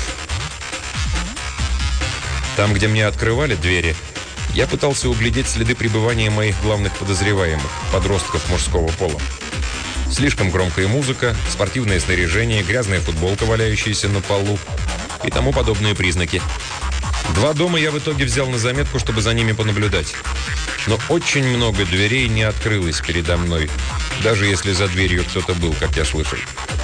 Там, где мне открывали двери, я пытался углядеть следы пребывания моих главных подозреваемых, подростков мужского пола. Слишком громкая музыка, спортивное снаряжение, грязная футболка, валяющаяся на полу и тому подобные признаки. Два дома я в итоге взял на заметку, чтобы за ними понаблюдать. Но очень много дверей не открылось передо мной, даже если за дверью кто-то был, как я слышал.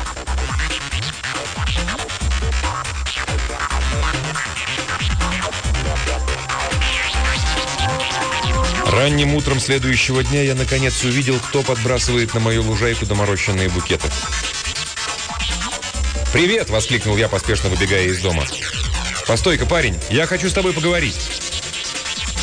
Ранним утром следующего дня я наконец увидел, кто подбрасывает на мою лужайку доморощенные букеты. «Привет!» – воскликнул я, поспешно выбегая из дома. «Постой-ка, парень, я хочу с тобой поговорить».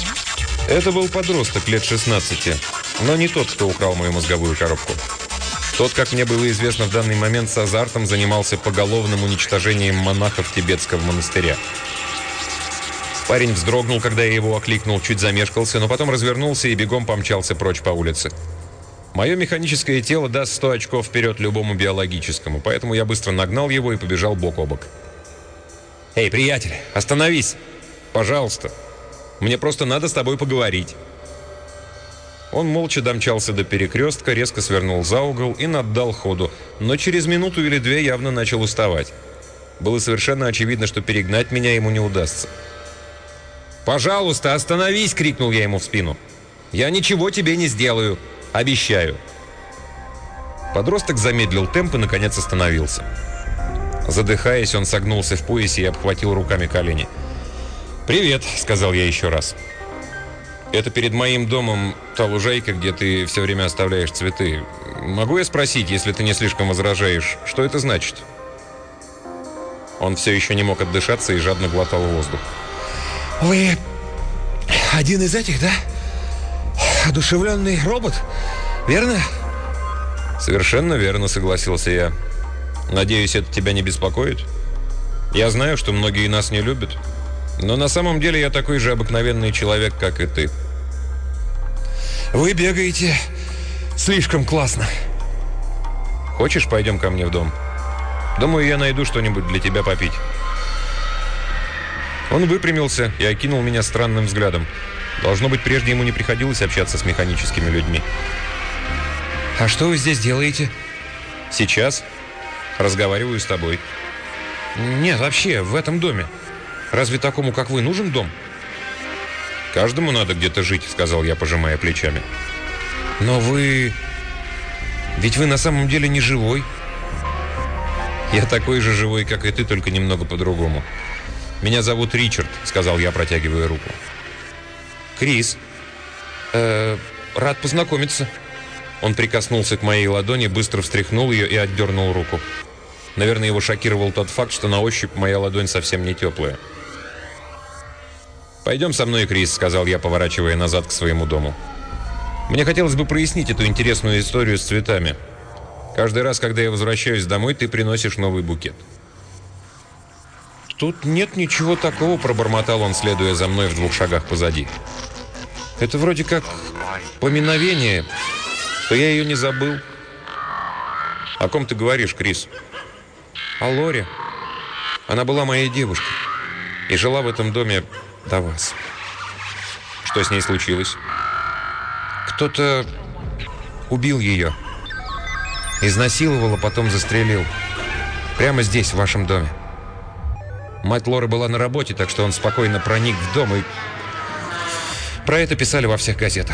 Это был подросток лет шестнадцати, но не тот, кто украл мою мозговую коробку. Тот, как мне было известно в данный момент, с азартом занимался поголовным уничтожением монахов тибетского монастыря. Парень вздрогнул, когда я его окликнул, чуть замешкался, но потом развернулся и бегом помчался прочь по улице. Мое механическое тело даст сто очков вперед любому биологическому, поэтому я быстро нагнал его и побежал бок о бок. «Эй, приятель, остановись! Пожалуйста! Мне просто надо с тобой поговорить!» Он молча домчался до перекрестка, резко свернул за угол и наддал ходу, но через минуту или две явно начал уставать. Было совершенно очевидно, что перегнать меня ему не удастся. «Пожалуйста, остановись!» — крикнул я ему в спину. «Я ничего тебе не сделаю! Обещаю!» Подросток замедлил темп и, наконец, остановился. Задыхаясь, он согнулся в поясе и обхватил руками колени. «Привет!» — сказал я еще раз. «Это перед моим домом та лужайка, где ты все время оставляешь цветы. Могу я спросить, если ты не слишком возражаешь, что это значит?» Он все еще не мог отдышаться и жадно глотал воздух. «Вы один из этих, да? Одушевленный робот, верно?» «Совершенно верно», — согласился я. «Надеюсь, это тебя не беспокоит? Я знаю, что многие нас не любят, но на самом деле я такой же обыкновенный человек, как и ты». «Вы бегаете слишком классно». «Хочешь, пойдем ко мне в дом? Думаю, я найду что-нибудь для тебя попить». Он выпрямился и окинул меня странным взглядом. Должно быть, прежде ему не приходилось общаться с механическими людьми. «А что вы здесь делаете?» «Сейчас разговариваю с тобой». «Нет, вообще, в этом доме. Разве такому, как вы, нужен дом?» «Каждому надо где-то жить», — сказал я, пожимая плечами. «Но вы... ведь вы на самом деле не живой». «Я такой же живой, как и ты, только немного по-другому. Меня зовут Ричард», — сказал я, протягивая руку. «Крис, э, рад познакомиться». Он прикоснулся к моей ладони, быстро встряхнул ее и отдернул руку. Наверное, его шокировал тот факт, что на ощупь моя ладонь совсем не теплая. «Пойдем со мной, Крис», — сказал я, поворачивая назад к своему дому. «Мне хотелось бы прояснить эту интересную историю с цветами. Каждый раз, когда я возвращаюсь домой, ты приносишь новый букет». «Тут нет ничего такого», — пробормотал он, следуя за мной в двух шагах позади. «Это вроде как поминовение, что я ее не забыл». «О ком ты говоришь, Крис?» «О Лоре. Она была моей девушкой и жила в этом доме до вас». «Что с ней случилось?» «Кто-то убил ее. Изнасиловал, а потом застрелил. Прямо здесь, в вашем доме. Мать Лоры была на работе, так что он спокойно проник в дом, и про это писали во всех газетах».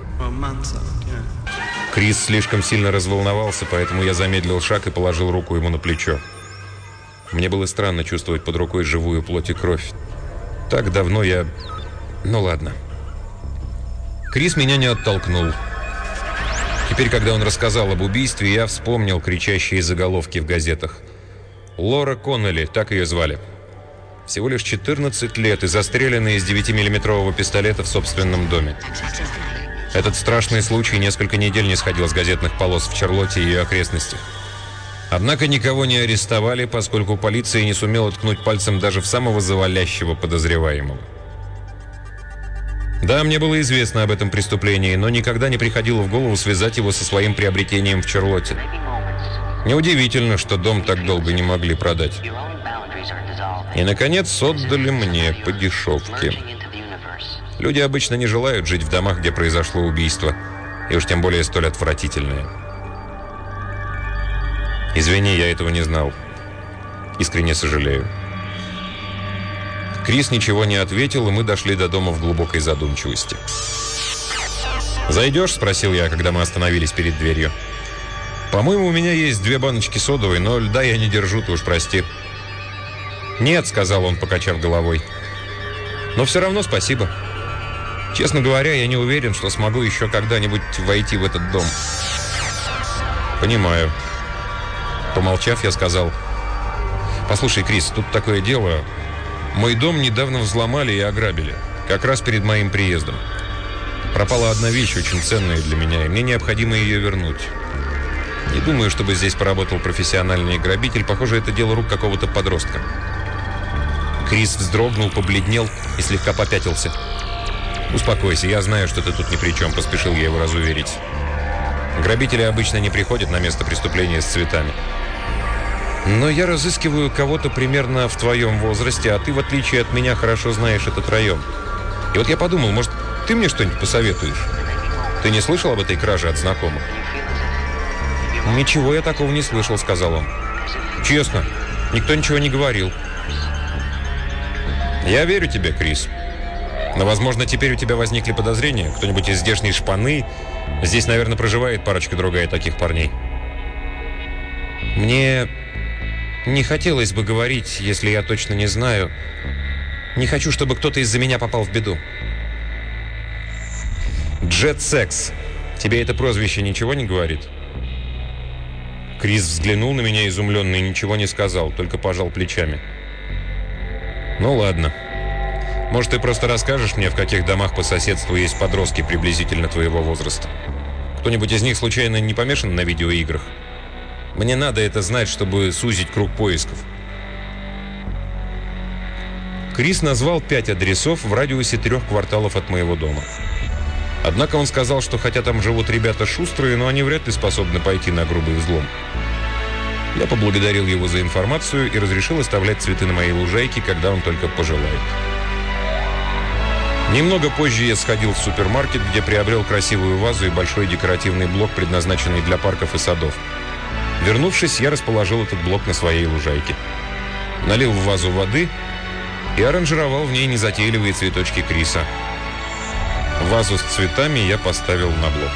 Крис слишком сильно разволновался, поэтому я замедлил шаг и положил руку ему на плечо. Мне было странно чувствовать под рукой живую плоть и кровь. Так давно я... Ну ладно. Крис меня не оттолкнул. Теперь, когда он рассказал об убийстве, я вспомнил кричащие заголовки в газетах. Лора Коннелли, так ее звали. Всего лишь четырнадцать лет и застреленная из девятимиллиметрового пистолета в собственном доме. Этот страшный случай несколько недель не сходил с газетных полос в Чарлотте и ее окрестностях. Однако никого не арестовали, поскольку полиция не сумела ткнуть пальцем даже в самого завалящего подозреваемого. Да, мне было известно об этом преступлении, но никогда не приходило в голову связать его со своим приобретением в Чарлотте. Неудивительно, что дом так долго не могли продать. И, наконец, отдали мне по дешевке. Люди обычно не желают жить в домах, где произошло убийство, и уж тем более столь отвратительное. Извини, я этого не знал. Искренне сожалею. Крис ничего не ответил, и мы дошли до дома в глубокой задумчивости. «Зайдешь?» – спросил я, когда мы остановились перед дверью. «По-моему, у меня есть две баночки содовой, но льда я не держу, ты уж прости». «Нет», – сказал он, покачав головой. «Но все равно спасибо. Честно говоря, я не уверен, что смогу еще когда-нибудь войти в этот дом». «Понимаю». Помолчав, я сказал: «Послушай, Крис, тут такое дело. Мой дом недавно взломали и ограбили, как раз перед моим приездом. Пропала одна вещь, очень ценная для меня, и мне необходимо ее вернуть. Не думаю, чтобы здесь поработал профессиональный грабитель. Похоже, это дело рук какого-то подростка. Крис вздрогнул, побледнел и слегка попятился. «Успокойся, я знаю, что ты тут ни при чем», — поспешил я его разуверить. «Грабители обычно не приходят на место преступления с цветами. Но я разыскиваю кого-то примерно в твоем возрасте, а ты, в отличие от меня, хорошо знаешь этот район. И вот я подумал, может, ты мне что-нибудь посоветуешь? Ты не слышал об этой краже от знакомых?» «Ничего я такого не слышал», — сказал он. «Честно, никто ничего не говорил». «Я верю тебе, Крис. Но, возможно, теперь у тебя возникли подозрения. Кто-нибудь из здешней шпаны. Здесь, наверное, проживает парочка-другая таких парней». «Мне не хотелось бы говорить, если я точно не знаю. Не хочу, чтобы кто-то из-за меня попал в беду». «Джет Секс. Тебе это прозвище ничего не говорит?» Крис взглянул на меня изумленно и ничего не сказал, только пожал плечами. «Ну ладно. Может, ты просто расскажешь мне, в каких домах по соседству есть подростки приблизительно твоего возраста? Кто-нибудь из них случайно не помешан на видеоиграх? Мне надо это знать, чтобы сузить круг поисков». Крис назвал пять адресов в радиусе трех кварталов от моего дома. Однако он сказал, что хотя там живут ребята шустрые, но они вряд ли способны пойти на грубый взлом. Я поблагодарил его за информацию и разрешил оставлять цветы на моей лужайке, когда он только пожелает. Немного позже я сходил в супермаркет, где приобрел красивую вазу и большой декоративный блок, предназначенный для парков и садов. Вернувшись, я расположил этот блок на своей лужайке. Налил в вазу воды и аранжировал в ней незатейливые цветочки Криса. Вазу с цветами я поставил на блок.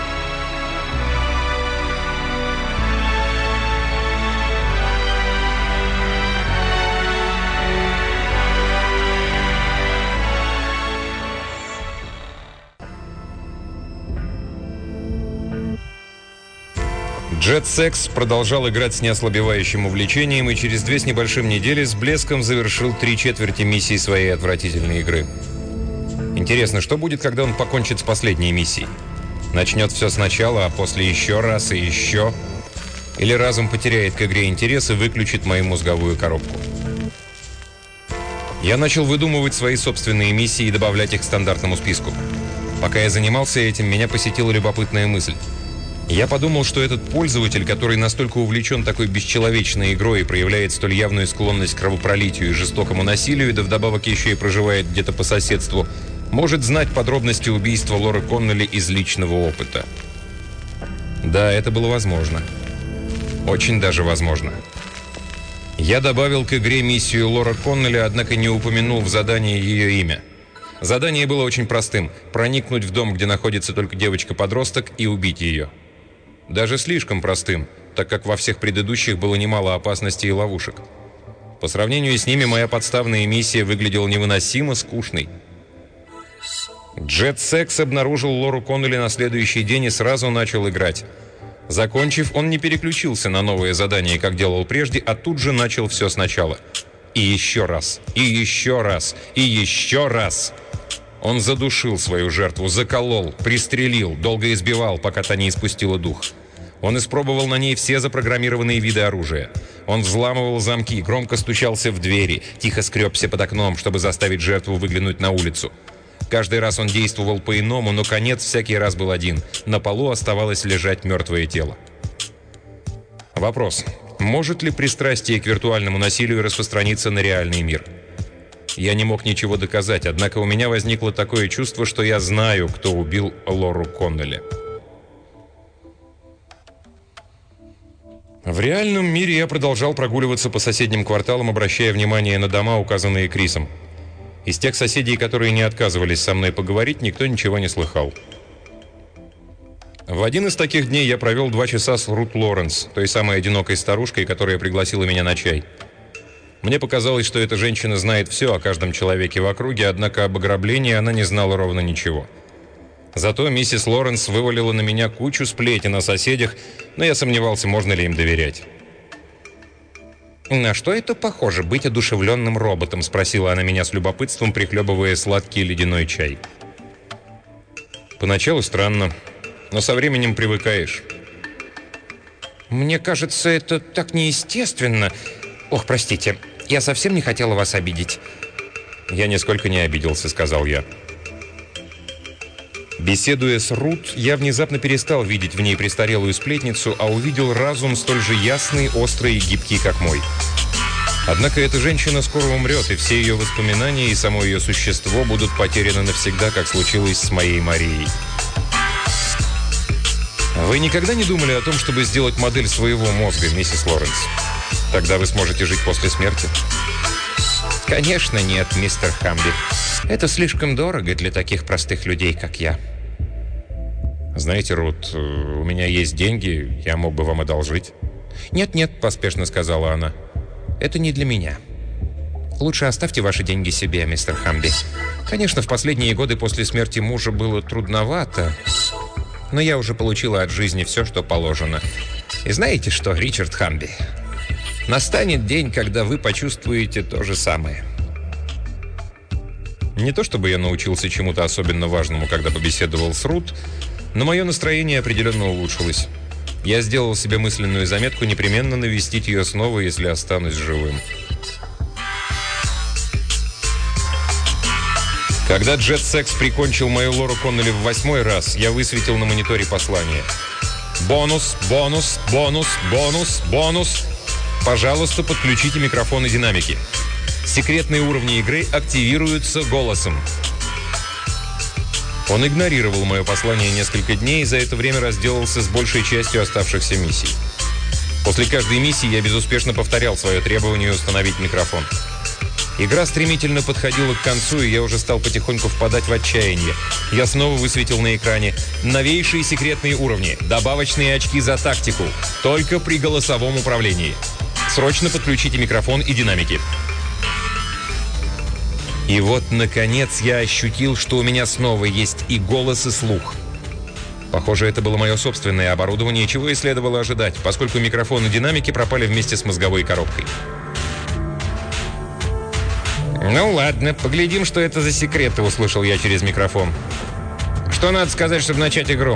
Джет Секс продолжал играть с неослабевающим увлечением и через две с небольшим недели с блеском завершил три четверти миссии своей отвратительной игры. Интересно, что будет, когда он покончит с последней миссией? Начнет все сначала, а после еще раз и еще? Или разум потеряет к игре интерес и выключит мою мозговую коробку? Я начал выдумывать свои собственные миссии и добавлять их к стандартному списку. Пока я занимался этим, меня посетила любопытная мысль. Я подумал, что этот пользователь, который настолько увлечен такой бесчеловечной игрой и проявляет столь явную склонность к кровопролитию и жестокому насилию, да вдобавок еще и проживает где-то по соседству, может знать подробности убийства Лоры Коннелли из личного опыта. Да, это было возможно. Очень даже возможно. Я добавил к игре миссию Лора Коннелли, однако не упомянул в задании ее имя. Задание было очень простым – проникнуть в дом, где находится только девочка-подросток, и убить ее. Даже слишком простым, так как во всех предыдущих было немало опасностей и ловушек. По сравнению с ними моя подставная миссия выглядела невыносимо скучной. Джет Секс обнаружил Лору Коннелли на следующий день и сразу начал играть. Закончив, он не переключился на новое задание, как делал прежде, а тут же начал все сначала. И еще раз, и еще раз, и еще раз. Он задушил свою жертву, заколол, пристрелил, долго избивал, пока та не испустила дух. Он испробовал на ней все запрограммированные виды оружия. Он взламывал замки, громко стучался в двери, тихо скребся под окном, чтобы заставить жертву выглянуть на улицу. Каждый раз он действовал по-иному, но конец всякий раз был один. На полу оставалось лежать мертвое тело. Вопрос. Может ли пристрастие к виртуальному насилию распространиться на реальный мир? Я не мог ничего доказать, однако у меня возникло такое чувство, что я знаю, кто убил Лору Коннелли. В реальном мире я продолжал прогуливаться по соседним кварталам, обращая внимание на дома, указанные Крисом. Из тех соседей, которые не отказывались со мной поговорить, никто ничего не слыхал. В один из таких дней я провел два часа с Рут Лоренс, той самой одинокой старушкой, которая пригласила меня на чай. Мне показалось, что эта женщина знает все о каждом человеке в округе, однако об ограблении она не знала ровно ничего. Зато миссис Лоренс вывалила на меня кучу сплетен о соседях, но я сомневался, можно ли им доверять. «На что это похоже, быть одушевленным роботом?» – спросила она меня с любопытством, прихлебывая сладкий ледяной чай. «Поначалу странно, но со временем привыкаешь». Мне кажется, это так неестественно. Ох, простите, я совсем не хотела вас обидеть. «Я нисколько не обиделся», — сказал я. Беседуя с Рут, я внезапно перестал видеть в ней престарелую сплетницу, а увидел разум столь же ясный, острый и гибкий, как мой. Однако эта женщина скоро умрет, и все ее воспоминания и само ее существо будут потеряны навсегда, как случилось с моей Марией. Вы никогда не думали о том, чтобы сделать модель своего мозга, миссис Лоренс? Тогда вы сможете жить после смерти. Конечно, нет, мистер Хамби. Это слишком дорого для таких простых людей, как я. Знаете, Рут, у меня есть деньги, я мог бы вам одолжить. Нет-нет, поспешно сказала она. Это не для меня. Лучше оставьте ваши деньги себе, мистер Хамби. Конечно, в последние годы после смерти мужа было трудновато, но я уже получила от жизни все, что положено. И знаете что, Ричард Хамби? Настанет день, когда вы почувствуете то же самое. Не то чтобы я научился чему-то особенно важному, когда побеседовал с Рут, но мое настроение определенно улучшилось. Я сделал себе мысленную заметку непременно навестить ее снова, если останусь живым. Когда Джет Секс прикончил мою Лору Коннелли в восьмой раз, я высветил на мониторе послание. «Бонус, бонус, бонус, бонус, бонус. Пожалуйста, подключите микрофон и динамики. Секретные уровни игры активируются голосом». Он игнорировал мое послание несколько дней и за это время разделался с большей частью оставшихся миссий. После каждой миссии я безуспешно повторял свое требование установить микрофон. Игра стремительно подходила к концу, и я уже стал потихоньку впадать в отчаяние. Я снова высветил на экране новейшие секретные уровни, добавочные очки за тактику, только при голосовом управлении. Срочно подключите микрофон и динамики. И вот, наконец, я ощутил, что у меня снова есть и голос, и слух. Похоже, это было мое собственное оборудование, чего и следовало ожидать, поскольку микрофон и динамики пропали вместе с мозговой коробкой. «Ну ладно, поглядим, что это за секреты», — услышал я через микрофон. «Что надо сказать, чтобы начать игру?»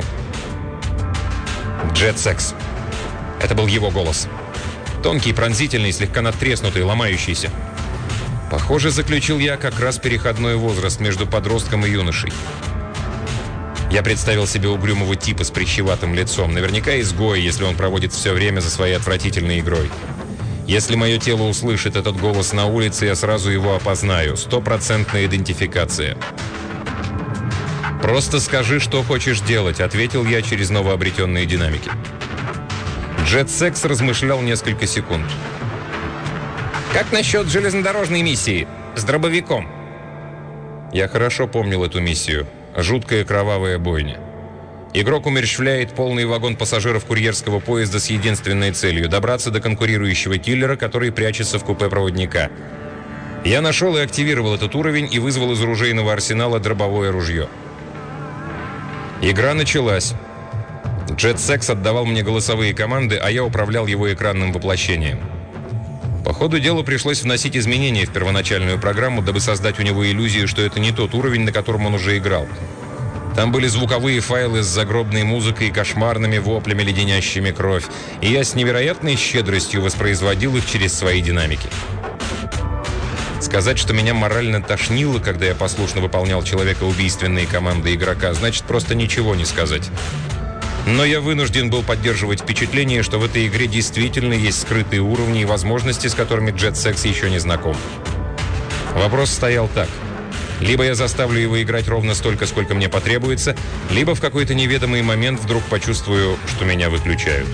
«Джет Секс». Это был его голос. Тонкий, пронзительный, слегка надтреснутый, ломающийся. Похоже, заключил я как раз переходной возраст между подростком и юношей. Я представил себе угрюмого типа с прыщеватым лицом, наверняка изгой, если он проводит все время за своей отвратительной игрой. Если мое тело услышит этот голос на улице, я сразу его опознаю. Стопроцентная идентификация. «Просто скажи, что хочешь делать», — ответил я через новообретенные динамики. Джет Секс размышлял несколько секунд. «Как насчет железнодорожной миссии с дробовиком?» Я хорошо помнил эту миссию. Жуткая кровавая бойня. Игрок умерщвляет полный вагон пассажиров курьерского поезда с единственной целью – добраться до конкурирующего киллера, который прячется в купе проводника. Я нашел и активировал этот уровень и вызвал из оружейного арсенала дробовое ружье. Игра началась. Джет Секс отдавал мне голосовые команды, а я управлял его экранным воплощением. По ходу дела пришлось вносить изменения в первоначальную программу, дабы создать у него иллюзию, что это не тот уровень, на котором он уже играл. Там были звуковые файлы с загробной музыкой и кошмарными воплями, леденящими кровь, и я с невероятной щедростью воспроизводил их через свои динамики. Сказать, что меня морально тошнило, когда я послушно выполнял человекоубийственные команды игрока, значит просто ничего не сказать. Но я вынужден был поддерживать впечатление, что в этой игре действительно есть скрытые уровни и возможности, с которыми Джет Секс еще не знаком. Вопрос стоял так. Либо я заставлю его играть ровно столько, сколько мне потребуется, либо в какой-то неведомый момент вдруг почувствую, что меня выключают.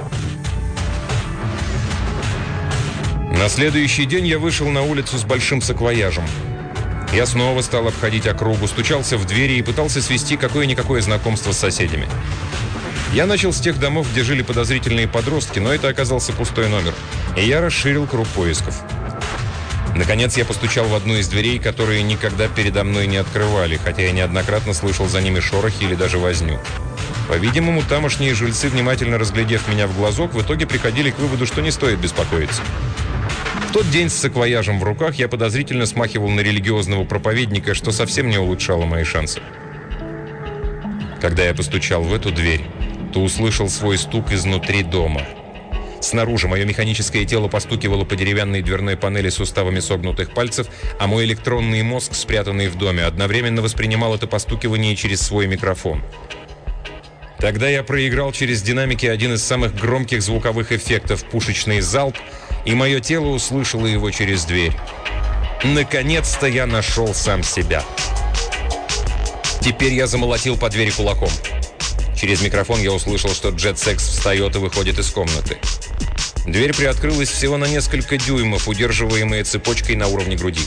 На следующий день я вышел на улицу с большим саквояжем. Я снова стал обходить округу, стучался в двери и пытался свести какое-никакое знакомство с соседями. Я начал с тех домов, где жили подозрительные подростки, но это оказался пустой номер, и я расширил круг поисков. Наконец я постучал в одну из дверей, которые никогда передо мной не открывали, хотя я неоднократно слышал за ними шорохи или даже возню. По-видимому, тамошние жильцы, внимательно разглядев меня в глазок, в итоге приходили к выводу, что не стоит беспокоиться. В тот день с саквояжем в руках я подозрительно смахивал на религиозного проповедника, что совсем не улучшало мои шансы. Когда я постучал в эту дверь, то услышал свой стук изнутри дома. Снаружи мое механическое тело постукивало по деревянной дверной панели суставами согнутых пальцев, а мой электронный мозг, спрятанный в доме, одновременно воспринимал это постукивание через свой микрофон. Тогда я проиграл через динамики один из самых громких звуковых эффектов – пушечный залп, и мое тело услышало его через дверь. Наконец-то я нашел сам себя. Теперь я замолотил по двери кулаком. Через микрофон я услышал, что Джет Секс встает и выходит из комнаты. Дверь приоткрылась всего на несколько дюймов, удерживаемая цепочкой на уровне груди.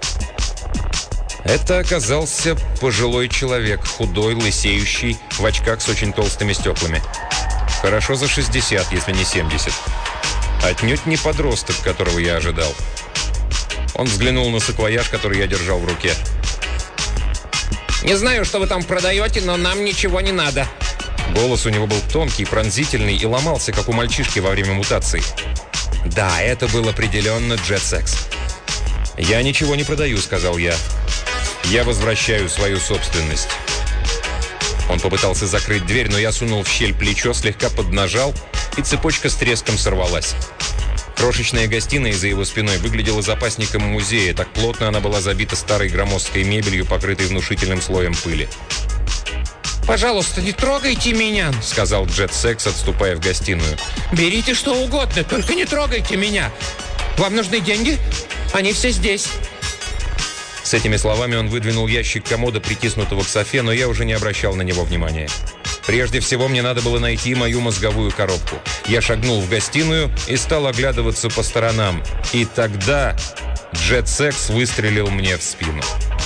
Это оказался пожилой человек, худой, лысеющий, в очках с очень толстыми стеклами. Хорошо за шестьдесят, если не семьдесят. Отнюдь не подросток, которого я ожидал. Он взглянул на саквояж, который я держал в руке. «Не знаю, что вы там продаете, но нам ничего не надо». Голос у него был тонкий, пронзительный и ломался, как у мальчишки во время мутации. Да, это был определенно Джет Секс. «Я ничего не продаю», — сказал я. «Я возвращаю свою собственность». Он попытался закрыть дверь, но я сунул в щель плечо, слегка поднажал, и цепочка с треском сорвалась. Крошечная гостиная за его спиной выглядела запасником музея. Так плотно она была забита старой громоздкой мебелью, покрытой внушительным слоем пыли. «Пожалуйста, не трогайте меня», — сказал Джет Секс, отступая в гостиную. «Берите что угодно, только не трогайте меня. Вам нужны деньги? Они все здесь». С этими словами он выдвинул ящик комода, притиснутого к софе, но я уже не обращал на него внимания. Прежде всего, мне надо было найти мою мозговую коробку. Я шагнул в гостиную и стал оглядываться по сторонам. И тогда Джет Секс выстрелил мне в спину.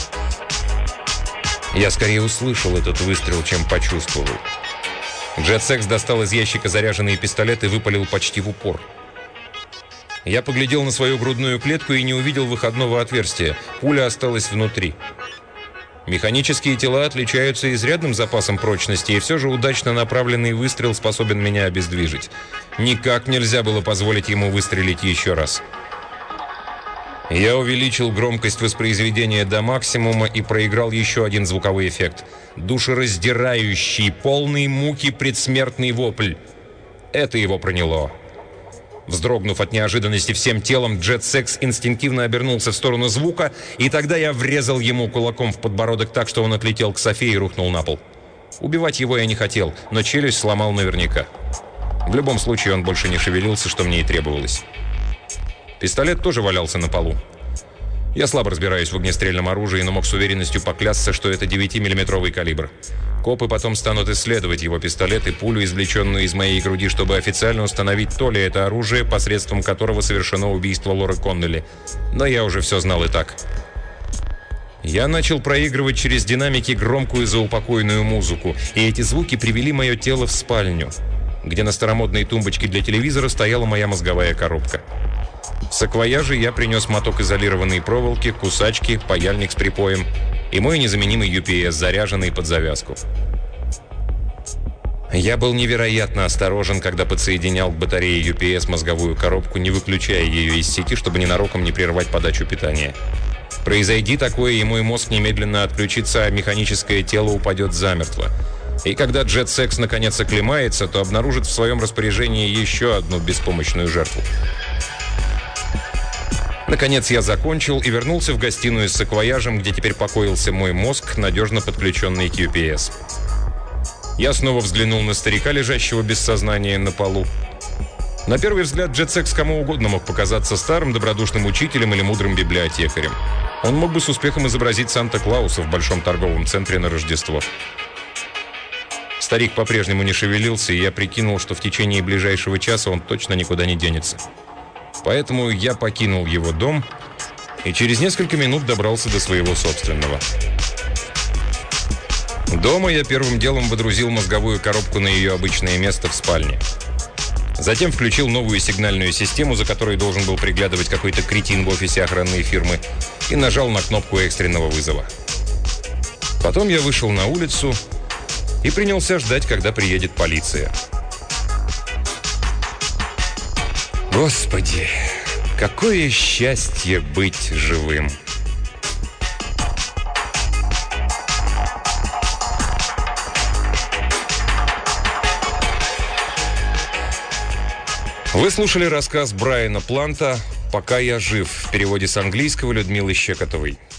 Я скорее услышал этот выстрел, чем почувствовал. Джет Секс достал из ящика заряженный пистолет и выпалил почти в упор. Я поглядел на свою грудную клетку и не увидел выходного отверстия. Пуля осталась внутри. Механические тела отличаются изрядным запасом прочности, и все же удачно направленный выстрел способен меня обездвижить. Никак нельзя было позволить ему выстрелить еще раз. Я увеличил громкость воспроизведения до максимума и проиграл еще один звуковой эффект. Душераздирающий, полный муки предсмертный вопль. Это его проняло. Вздрогнув от неожиданности всем телом, Джет Секс инстинктивно обернулся в сторону звука, и тогда я врезал ему кулаком в подбородок так, что он отлетел к софе и рухнул на пол. Убивать его я не хотел, но челюсть сломал наверняка. В любом случае он больше не шевелился, что мне и требовалось. Пистолет тоже валялся на полу. Я слабо разбираюсь в огнестрельном оружии, но мог с уверенностью поклясться, что это девятимиллиметровый калибр. Копы потом станут исследовать его пистолет и пулю, извлеченную из моей груди, чтобы официально установить, то ли это оружие, посредством которого совершено убийство Лоры Коннелли. Но я уже все знал и так. Я начал проигрывать через динамики громкую заупокойную музыку, и эти звуки привели мое тело в спальню, где на старомодной тумбочке для телевизора стояла моя мозговая коробка. В саквояже я принес моток изолированной проволоки, кусачки, паяльник с припоем и мой незаменимый ю пи эс, заряженный под завязку. Я был невероятно осторожен, когда подсоединял к батарее ю пи эс мозговую коробку, не выключая ее из сети, чтобы ненароком не прервать подачу питания. Произойди такое, и мой мозг немедленно отключится, а механическое тело упадет замертво. И когда Джет Секс наконец оклемается, то обнаружит в своем распоряжении еще одну беспомощную жертву. Наконец я закончил и вернулся в гостиную с саквояжем, где теперь покоился мой мозг, надежно подключенный к ю пи эс. Я снова взглянул на старика, лежащего без сознания на полу. На первый взгляд Джет Секс кому угодно мог показаться старым добродушным учителем или мудрым библиотекарем. Он мог бы с успехом изобразить Санта-Клауса в большом торговом центре на Рождество. Старик по-прежнему не шевелился, и я прикинул, что в течение ближайшего часа он точно никуда не денется. Поэтому я покинул его дом и через несколько минут добрался до своего собственного. Дома я первым делом водрузил мозговую коробку на ее обычное место в спальне. Затем включил новую сигнальную систему, за которой должен был приглядывать какой-то кретин в офисе охранной фирмы, и нажал на кнопку экстренного вызова. Потом я вышел на улицу и принялся ждать, когда приедет полиция. Господи, какое счастье быть живым! Вы слушали рассказ Брайана Планта «Пока я жив» в переводе с английского Людмилы Щекотовой.